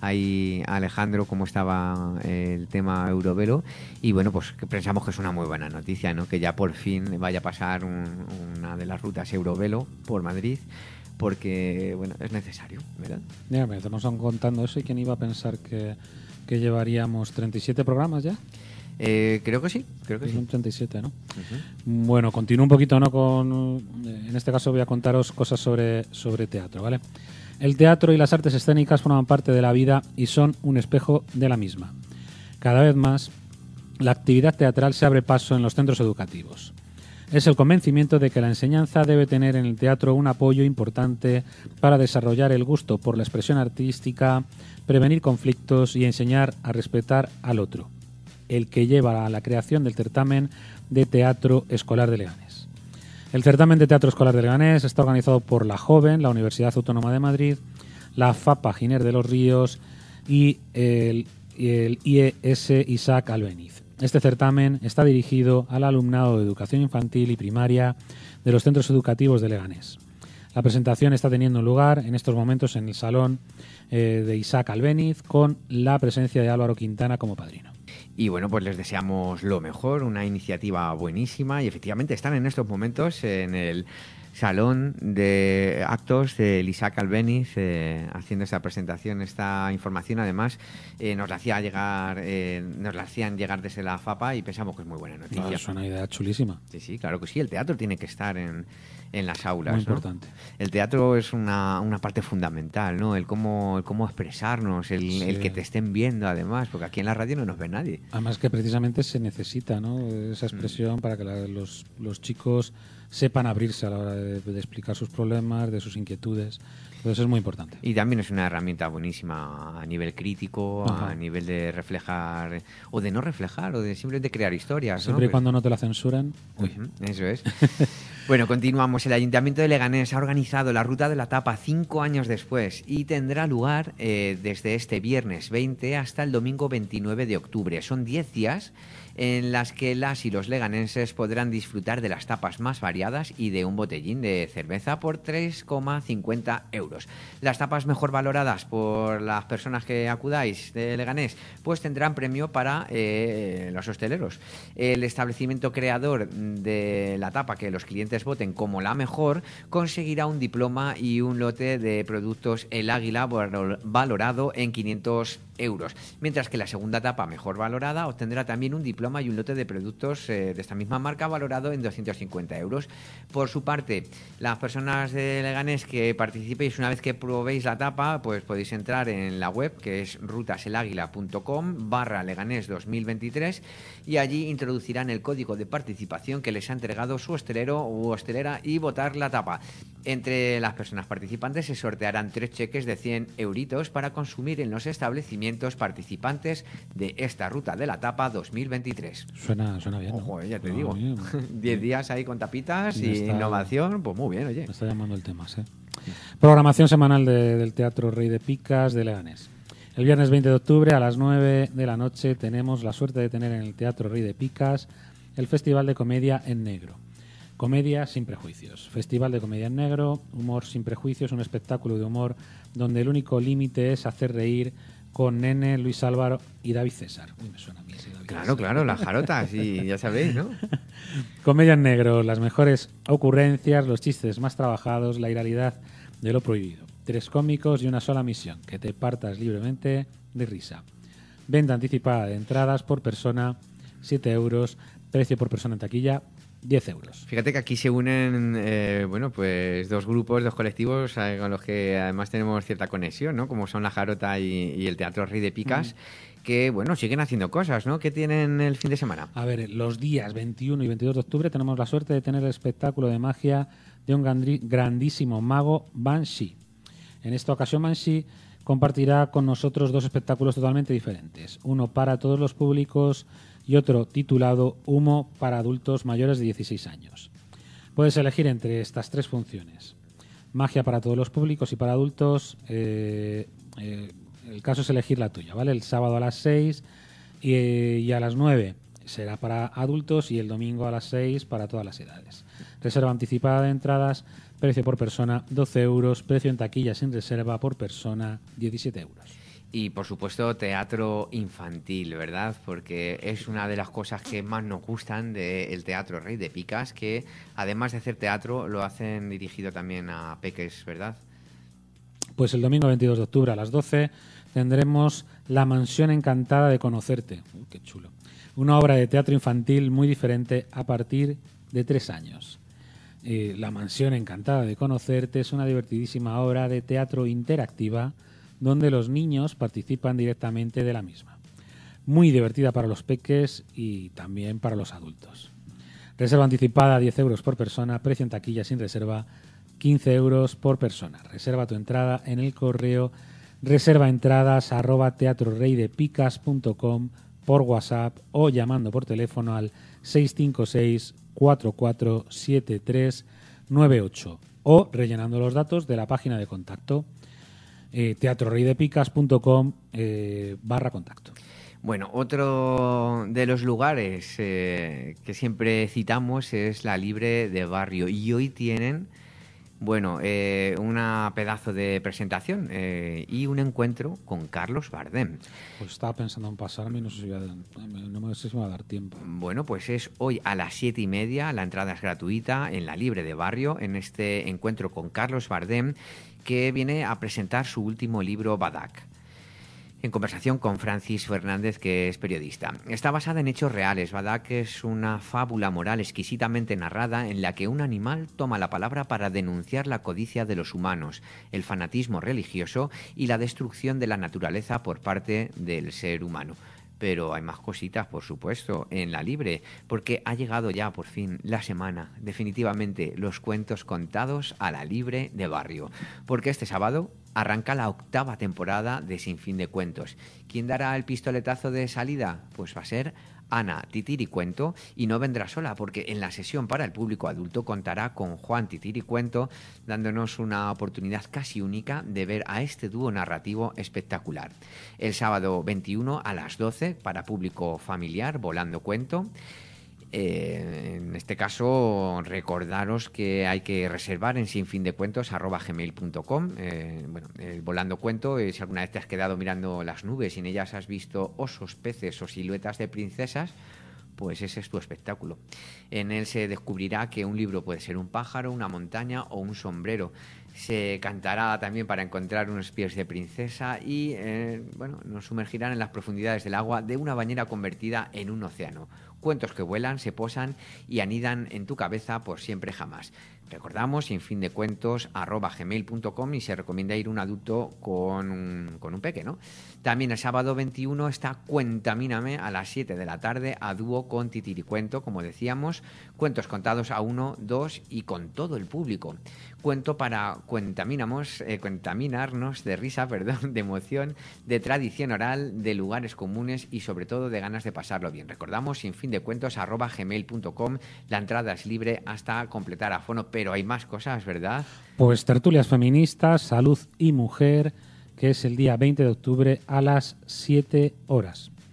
ahí Alejandro cómo estaba el tema Eurovelo. Y bueno, pues que pensamos que es una muy buena noticia, ¿no? Que ya por fin vaya a pasar un, una de las rutas Eurovelo por Madrid. Porque, bueno, es necesario, ¿verdad? Ya, me estamos contando eso. ¿Y quién iba a pensar que, que llevaríamos treinta y siete programas ya? Eh, creo que sí, creo que sí. Son treinta y siete, ¿no? Uh-huh. Bueno, continúo un poquito, ¿no? Con, en este caso voy a contaros cosas sobre, sobre teatro, ¿vale? El teatro y las artes escénicas forman parte de la vida y son un espejo de la misma. Cada vez más, la actividad teatral se abre paso en los centros educativos. Es el convencimiento de que la enseñanza debe tener en el teatro un apoyo importante para desarrollar el gusto por la expresión artística, prevenir conflictos y enseñar a respetar al otro, el que lleva a la creación del certamen de teatro escolar de Leganés. El certamen de teatro escolar de Leganés está organizado por la Joven, la Universidad Autónoma de Madrid, la FAPA Giner de los Ríos y el, el I E S Isaac Albéniz. Este certamen está dirigido al alumnado de educación infantil y primaria de los centros educativos de Leganés. La presentación está teniendo lugar en estos momentos en el salón eh, de Isaac Albéniz, con la presencia de Álvaro Quintana como padrino. Y bueno, pues les deseamos lo mejor, una iniciativa buenísima y efectivamente están en estos momentos en el salón de actos del Isaac Albéniz eh, haciendo esta presentación, esta información. Además eh, nos la hacía llegar, eh, nos la hacían llegar desde la FAPA y pensamos que es muy buena noticia. No, es una idea chulísima. Sí, sí, claro que sí. El teatro tiene que estar en, en las aulas. Muy ¿no? importante. El teatro es una, una parte fundamental, ¿no? El cómo, el cómo expresarnos, el, sí. el que te estén viendo además, porque aquí en la radio no nos ve nadie. Además que precisamente se necesita, ¿no? Esa expresión mm. para que la, los, los chicos sepan abrirse a la hora de, de explicar sus problemas, de sus inquietudes. Entonces es muy importante. Y también es una herramienta buenísima a nivel crítico, Ajá. a nivel de reflejar, o de no reflejar, o de simplemente crear historias. Siempre ¿no? y cuando no te la censuran. Uy. Eso es. Bueno, continuamos. El Ayuntamiento de Leganés ha organizado la Ruta de la Tapa cinco años después y tendrá lugar eh, desde este viernes veinte hasta el domingo veintinueve de octubre. Son diez días en las que las y los leganenses podrán disfrutar de las tapas más variadas y de un botellín de cerveza por tres coma cincuenta euros. Las tapas mejor valoradas por las personas que acudáis de Leganés pues tendrán premio para eh, los hosteleros. El establecimiento creador de la tapa que los clientes voten como la mejor conseguirá un diploma y un lote de productos El Águila valorado en quinientos euros, mientras que la segunda tapa mejor valorada obtendrá también un diploma y un lote de productos eh, de esta misma marca valorado en doscientos cincuenta euros. Por su parte, las personas de Leganés que participéis, una vez que probéis la tapa, pues podéis entrar en la web, que es rutaseláguila.com barra Leganés dos mil veintitrés, y allí introducirán el código de participación que les ha entregado su hostelero u hostelera y votar la tapa. Entre las personas participantes se sortearán tres cheques de cien euritos para consumir en los establecimientos participantes de esta Ruta de la Tapa dos mil veintitrés. Suena, suena bien, ¿no? Ojo, ya te no, digo. diez días ahí con tapitas y está, innovación, pues muy bien, oye. Me está llamando el tema, ¿sí? Programación semanal de, del Teatro Rey de Picas de Leganés. El viernes veinte de octubre a las nueve de la noche tenemos la suerte de tener en el Teatro Rey de Picas el Festival de Comedia en Negro. Comedia sin prejuicios. Festival de comedia en negro, humor sin prejuicios, un espectáculo de humor donde el único límite es hacer reír con Nene, Luis Álvaro y David César. Uy, me suena a mí ese David Claro, César. claro, las jarotas, sí, ya sabéis, ¿no? Comedia en negro, las mejores ocurrencias, los chistes más trabajados, la hilaridad de lo prohibido. Tres cómicos y una sola misión, que te partas libremente de risa. Venta anticipada de entradas por persona, siete euros. Precio por persona en taquilla, diez euros. Fíjate que aquí se unen, eh, bueno, pues dos grupos, dos colectivos eh, con los que además tenemos cierta conexión, ¿no? Como son la Jarota y, y el Teatro Rey de Picas, mm. que, bueno, siguen haciendo cosas, ¿no? ¿Qué tienen el fin de semana? A ver, los días veintiuno y veintidós de octubre tenemos la suerte de tener el espectáculo de magia de un grandi- grandísimo mago, Banshee. En esta ocasión, Banshee compartirá con nosotros dos espectáculos totalmente diferentes. Uno para todos los públicos y otro titulado Humo para adultos mayores de dieciséis años. Puedes elegir entre estas tres funciones. Magia para todos los públicos y para adultos. Eh, eh, el caso es elegir la tuya, ¿vale? El sábado a las seis y, y a las nueve será para adultos y el domingo a las seis para todas las edades. Reserva anticipada de entradas, precio por persona doce euros, precio en taquilla sin reserva por persona diecisiete euros. Y, por supuesto, teatro infantil, ¿verdad? Porque es una de las cosas que más nos gustan del Teatro Rey de Picas, que además de hacer teatro, lo hacen dirigido también a peques, ¿verdad? Pues el domingo veintidós de octubre a las doce tendremos La Mansión Encantada de Conocerte. Uy, qué chulo. Una obra de teatro infantil muy diferente a partir de tres años. Eh, La Mansión Encantada de Conocerte es una divertidísima obra de teatro interactiva donde los niños participan directamente de la misma. Muy divertida para los peques y también para los adultos. Reserva anticipada diez euros por persona, precio en taquilla sin reserva quince euros por persona. Reserva tu entrada en el correo reservaentradas arroba teatroreydepicas.com por WhatsApp o llamando por teléfono al seis cinco seis, cuatro cuatro siete tres nueve ocho o rellenando los datos de la página de contacto eh, teatroreydepicas.com eh, barra contacto. Bueno, otro de los lugares eh, que siempre citamos es la Libre de Barrio y hoy tienen, bueno, eh, una pedazo de presentación eh, y un encuentro con Carlos Bardem. Pues estaba pensando en pasarme y no sé si, voy a, no me sé si me va a dar tiempo. Bueno, pues es hoy a las siete y media, la entrada es gratuita en la Libre de Barrio, en este encuentro con Carlos Bardem, que viene a presentar su último libro, Badak, en conversación con Francis Fernández, que es periodista. Está basada en hechos reales. Badak es una fábula moral exquisitamente narrada en la que un animal toma la palabra para denunciar la codicia de los humanos, el fanatismo religioso y la destrucción de la naturaleza por parte del ser humano. Pero hay más cositas, por supuesto, en la Libre, porque ha llegado ya por fin la semana, definitivamente, los cuentos contados a la Libre de Barrio. Porque este sábado arranca la octava temporada de Sin Fin de Cuentos. ¿Quién dará el pistoletazo de salida? Pues va a ser Ana Titiricuento, y no vendrá sola, porque en la sesión para el público adulto contará con Juan Titiricuento, dándonos una oportunidad casi única de ver a este dúo narrativo espectacular. El sábado veintiuno a las doce para público familiar, Volando Cuento. Eh, en este caso, recordaros que hay que reservar en sinfindecuentos arroba gmail punto com. Eh, bueno, el Volando Cuento, eh, si alguna vez te has quedado mirando las nubes y en ellas has visto osos, peces o siluetas de princesas, pues ese es tu espectáculo. En él se descubrirá que un libro puede ser un pájaro, una montaña o un sombrero. Se cantará también para encontrar unos pies de princesa y eh, bueno, nos sumergirán en las profundidades del agua de una bañera convertida en un océano. Cuentos que vuelan, se posan y anidan en tu cabeza por siempre jamás. Recordamos, sinfindecuentos arroba gmail punto com, y se recomienda ir un adulto con un, con un peque, ¿no? También el sábado veintiuno está Cuentamíname a las siete de la tarde a dúo con Titiricuento, como decíamos. Cuentos contados a uno, dos y con todo el público. Cuento para cuentaminamos, eh, cuentaminarnos de risa, perdón, de emoción, de tradición oral, de lugares comunes y sobre todo de ganas de pasarlo bien. Recordamos, sinfindecuentos arroba gmail punto com. La entrada es libre hasta completar aforo, pero hay más cosas, ¿verdad? Pues tertulias feministas, salud y mujer, que es el día veinte de octubre a las siete horas.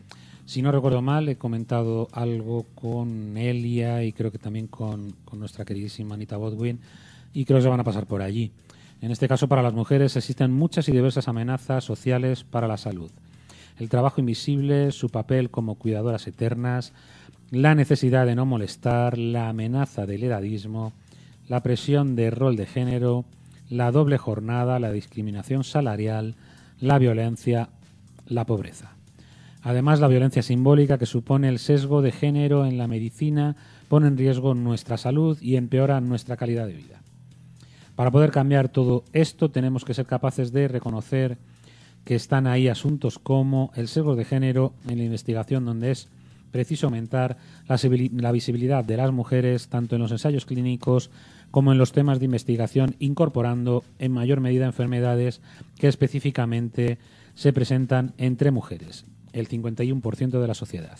Si no recuerdo mal, he comentado algo con Elia y creo que también con, con nuestra queridísima Anita Bodwin, y creo que se van a pasar por allí. En este caso, para las mujeres existen muchas y diversas amenazas sociales para la salud. El trabajo invisible, su papel como cuidadoras eternas, la necesidad de no molestar, la amenaza del edadismo, la presión de rol de género, la doble jornada, la discriminación salarial, la violencia, la pobreza. Además, la violencia simbólica que supone el sesgo de género en la medicina pone en riesgo nuestra salud y empeora nuestra calidad de vida. Para poder cambiar todo esto tenemos que ser capaces de reconocer que están ahí asuntos como el sesgo de género en la investigación, donde es preciso aumentar la, la visibilidad de las mujeres tanto en los ensayos clínicos como en los temas de investigación, incorporando en mayor medida enfermedades que específicamente se presentan entre mujeres, el cincuenta y uno por ciento de la sociedad.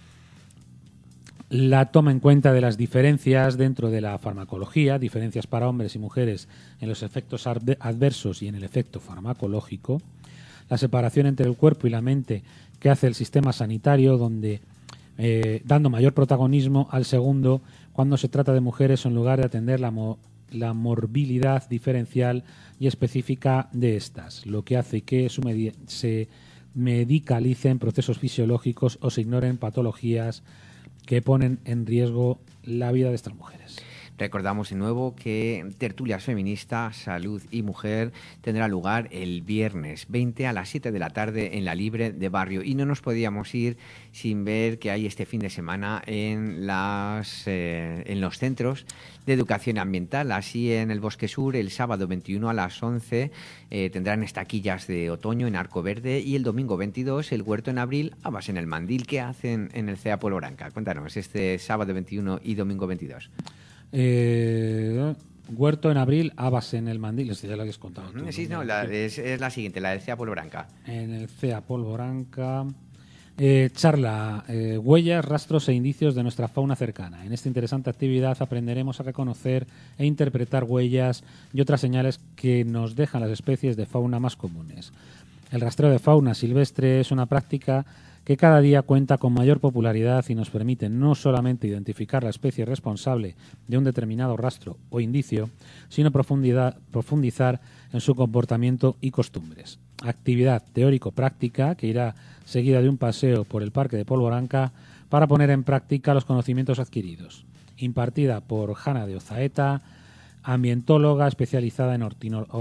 La toma en cuenta de las diferencias dentro de la farmacología, diferencias para hombres y mujeres en los efectos adversos y en el efecto farmacológico, la separación entre el cuerpo y la mente que hace el sistema sanitario, donde eh, dando mayor protagonismo al segundo cuando se trata de mujeres en lugar de atender la, mo la morbilidad diferencial y específica de estas, lo que hace que su medi se medicalicen procesos fisiológicos o se ignoren patologías que ponen en riesgo la vida de estas mujeres. Recordamos de nuevo que Tertulias Feministas, Salud y Mujer tendrá lugar el viernes veinte a las siete de la tarde en la Libre de Barrio. Y no nos podíamos ir sin ver que hay este fin de semana en, las, eh, en los centros de educación ambiental. Así, en el Bosque Sur, el sábado veintiuno a las once eh, tendrán estaquillas de otoño en Arco Verde, y el domingo veintidós el Huerto en Abril, Habas en el Mandil. ¿Qué hacen en el C E A Pueblo Branca? Cuéntanos, este sábado veintiuno y domingo veintidós. Eh, Huerto en Abril, Habas en el Mandil. Este ya lo habías contado tú. Sí, no, la, es, es la siguiente, la del C E A Pueblo Branca. En el C E A Pueblo Branca. Eh, charla, eh, huellas, rastros e indicios de nuestra fauna cercana. En esta interesante actividad aprenderemos a reconocer e interpretar huellas y otras señales que nos dejan las especies de fauna más comunes. El rastreo de fauna silvestre es una práctica que cada día cuenta con mayor popularidad y nos permite no solamente identificar la especie responsable de un determinado rastro o indicio, sino profundizar en su comportamiento y costumbres. Actividad teórico-práctica que irá seguida de un paseo por el Parque de Polvo Branca para poner en práctica los conocimientos adquiridos. Impartida por Hanna de Ozaeta, ambientóloga especializada en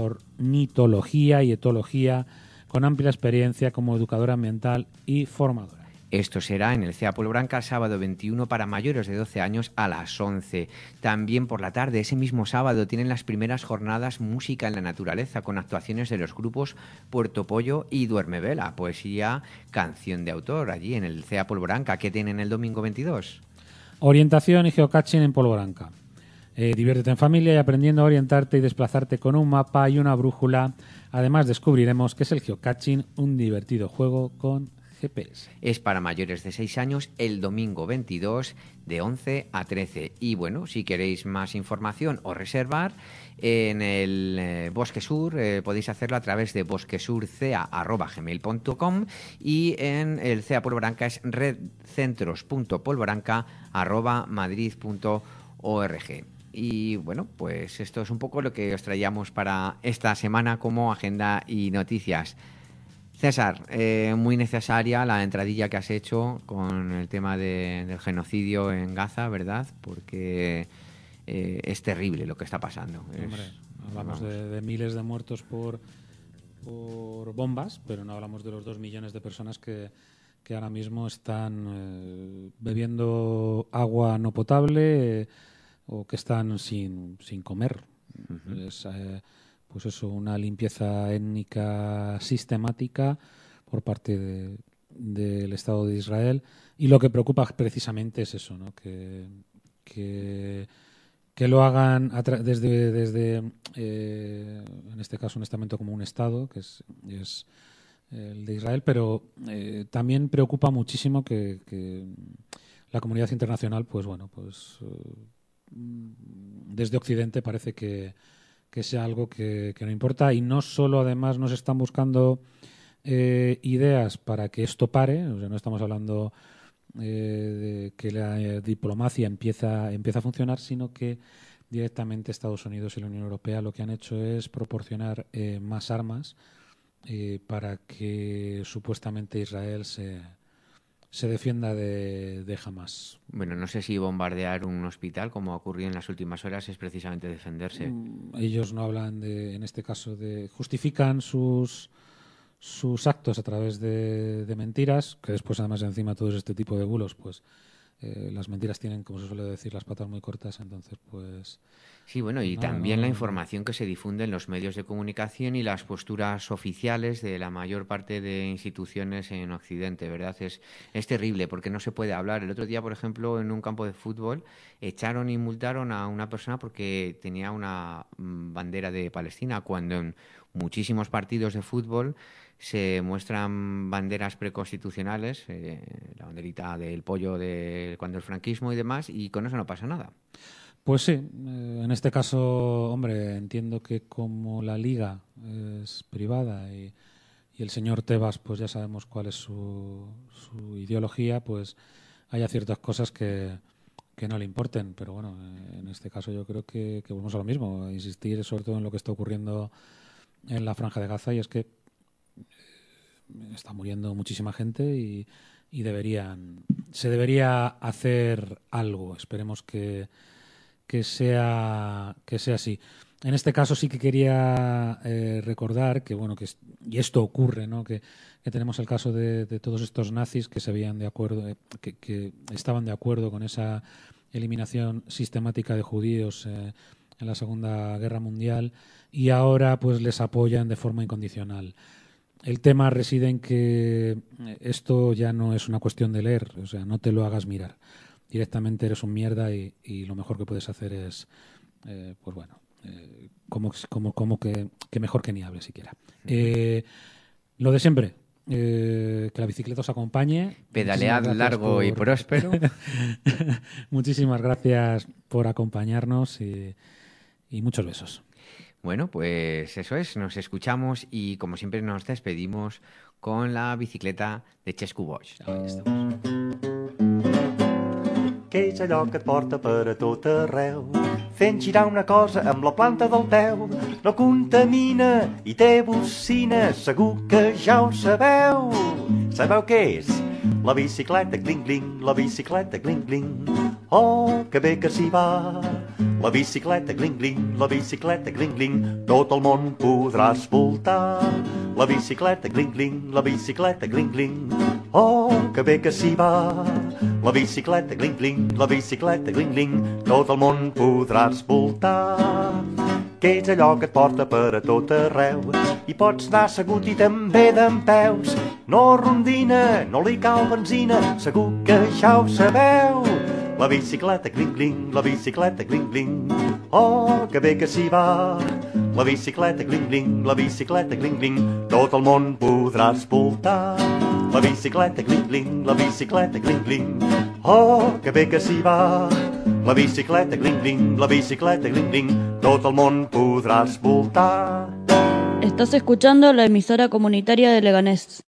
ornitología y etología, con amplia experiencia como educadora ambiental y formadora. Esto será en el C E A Pueblo Branca, sábado veintiuno, para mayores de doce años a las once. También por la tarde, ese mismo sábado, tienen las primeras jornadas Música en la Naturaleza, con actuaciones de los grupos Puerto Pollo y Duerme Vela, poesía, canción de autor, allí en el C E A Pueblo Branca. ¿Qué tienen el domingo veintidós? Orientación y geocaching en Polvo Branca. Eh, diviértete en familia y aprendiendo a orientarte y desplazarte con un mapa y una brújula. Además, descubriremos qué es el geocaching, un divertido juego con G P S. Es para mayores de seis años el domingo veintidós de once a trece. Y bueno, si queréis más información o reservar, en el eh, Bosque Sur eh, podéis hacerlo a través de bosquesurcea arroba gmail punto com, y en el C E A Pueblo Branca es redcentros punto polvobranca arroba madrid punto org. Y bueno, pues esto es un poco lo que os traíamos para esta semana como agenda y noticias. César, eh, muy necesaria la entradilla que has hecho con el tema de, del genocidio en Gaza, ¿verdad? Porque eh, es terrible lo que está pasando. Hombre, es, hablamos de, de miles de muertos por, por bombas, pero no hablamos de los dos millones de personas que, que ahora mismo están eh, bebiendo agua no potable, eh, o que están sin, sin comer. Uh-huh. Es, eh, pues eso, una limpieza étnica sistemática por parte de, del Estado de Israel. Y lo que preocupa precisamente es eso, ¿no? Que, que, que lo hagan desde, desde eh, en este caso, un estamento como un Estado, que es, es el de Israel, pero eh, también preocupa muchísimo que, que la comunidad internacional, pues bueno, pues... Eh, desde Occidente parece que, que sea algo que, que no importa, y no solo además nos están buscando eh, ideas para que esto pare. O sea, no estamos hablando eh, de que la eh, diplomacia empieza, empieza a funcionar, sino que directamente Estados Unidos y la Unión Europea lo que han hecho es proporcionar eh, más armas eh, para que supuestamente Israel se, se defienda de, de Hamás. Bueno, no sé si bombardear un hospital, como ha ocurrido en las últimas horas, es precisamente defenderse. Mm, ellos no hablan de, en este caso, de justifican sus sus actos a través de, de mentiras, que después además encima todo este tipo de bulos, pues eh, las mentiras tienen, como se suele decir, las patas muy cortas, entonces pues... Sí, bueno, y no, también no, la no, información que se difunde en los medios de comunicación y las posturas oficiales de la mayor parte de instituciones en Occidente, ¿verdad? Es, es terrible porque no se puede hablar. El otro día, por ejemplo, en un campo de fútbol, echaron y multaron a una persona porque tenía una mm, bandera de Palestina, cuando en muchísimos partidos de fútbol se muestran banderas preconstitucionales, eh, la banderita del pollo de cuando el franquismo y demás, y con eso no pasa nada. Pues sí, eh, en este caso, hombre, entiendo que como la liga es privada y, y el señor Tebas, pues ya sabemos cuál es su, su ideología, pues haya ciertas cosas que, que no le importen, pero bueno, eh, en este caso yo creo que, que volvemos a lo mismo, a insistir sobre todo en lo que está ocurriendo en la Franja de Gaza, y es que está muriendo muchísima gente y, y deberían se debería hacer algo. Esperemos que, que sea que sea así. En este caso sí que quería eh, recordar que bueno que y esto ocurre, ¿no? Que, que tenemos el caso de, de todos estos nazis que se habían de acuerdo, eh, que, que estaban de acuerdo con esa eliminación sistemática de judíos eh, en la Segunda Guerra Mundial, y ahora pues les apoyan de forma incondicional. El tema reside en que esto ya no es una cuestión de leer, o sea, no te lo hagas mirar. Directamente eres un mierda y, y lo mejor que puedes hacer es, eh, pues bueno, eh, como, como, como que, que mejor que ni hable siquiera. Eh, lo de siempre, eh, que la bicicleta os acompañe. Pedalead largo por... y próspero. Muchísimas gracias por acompañarnos y, y muchos besos. Bueno, pues eso es, nos escuchamos y como siempre nos despedimos con la bicicleta de Xesco Boix. Ahí estamos. Que és allò que et porta per a tot arreu, fent girar una cosa amb la planta del peu. No contamina i té bocina, segur que ja ho sabeu. Sabeu què és? La bicicleta cling-cling, la bicicleta cling-cling. Oh, que bé que s'hi va. La bicicleta cling-cling, la bicicleta cling-cling, tot el món podràs voltar. La bicicleta cling-cling, la bicicleta cling-cling, oh, que bé que s'hi va. La bicicleta cling-cling, la bicicleta cling-cling, tot el món podràs voltar. Que és allò que et porta per a tot arreu, i pots anar assegut i també dempeus. No rondina, no li cal benzina, segur que ja ho sabeu. La bicicleta cling-cling, la bicicleta cling-cling, oh, que bé que s'hi va. La bicicleta cling-cling, la bicicleta cling-cling, tot el món podràs voltar. La bicicleta cling-cling, la bicicleta cling-cling, oh, que bé que s'hi va. La bicicleta cling-cling, la bicicleta cling-cling, tot el món podràs voltar. Estás escuchando la emisora comunitaria de Leganés.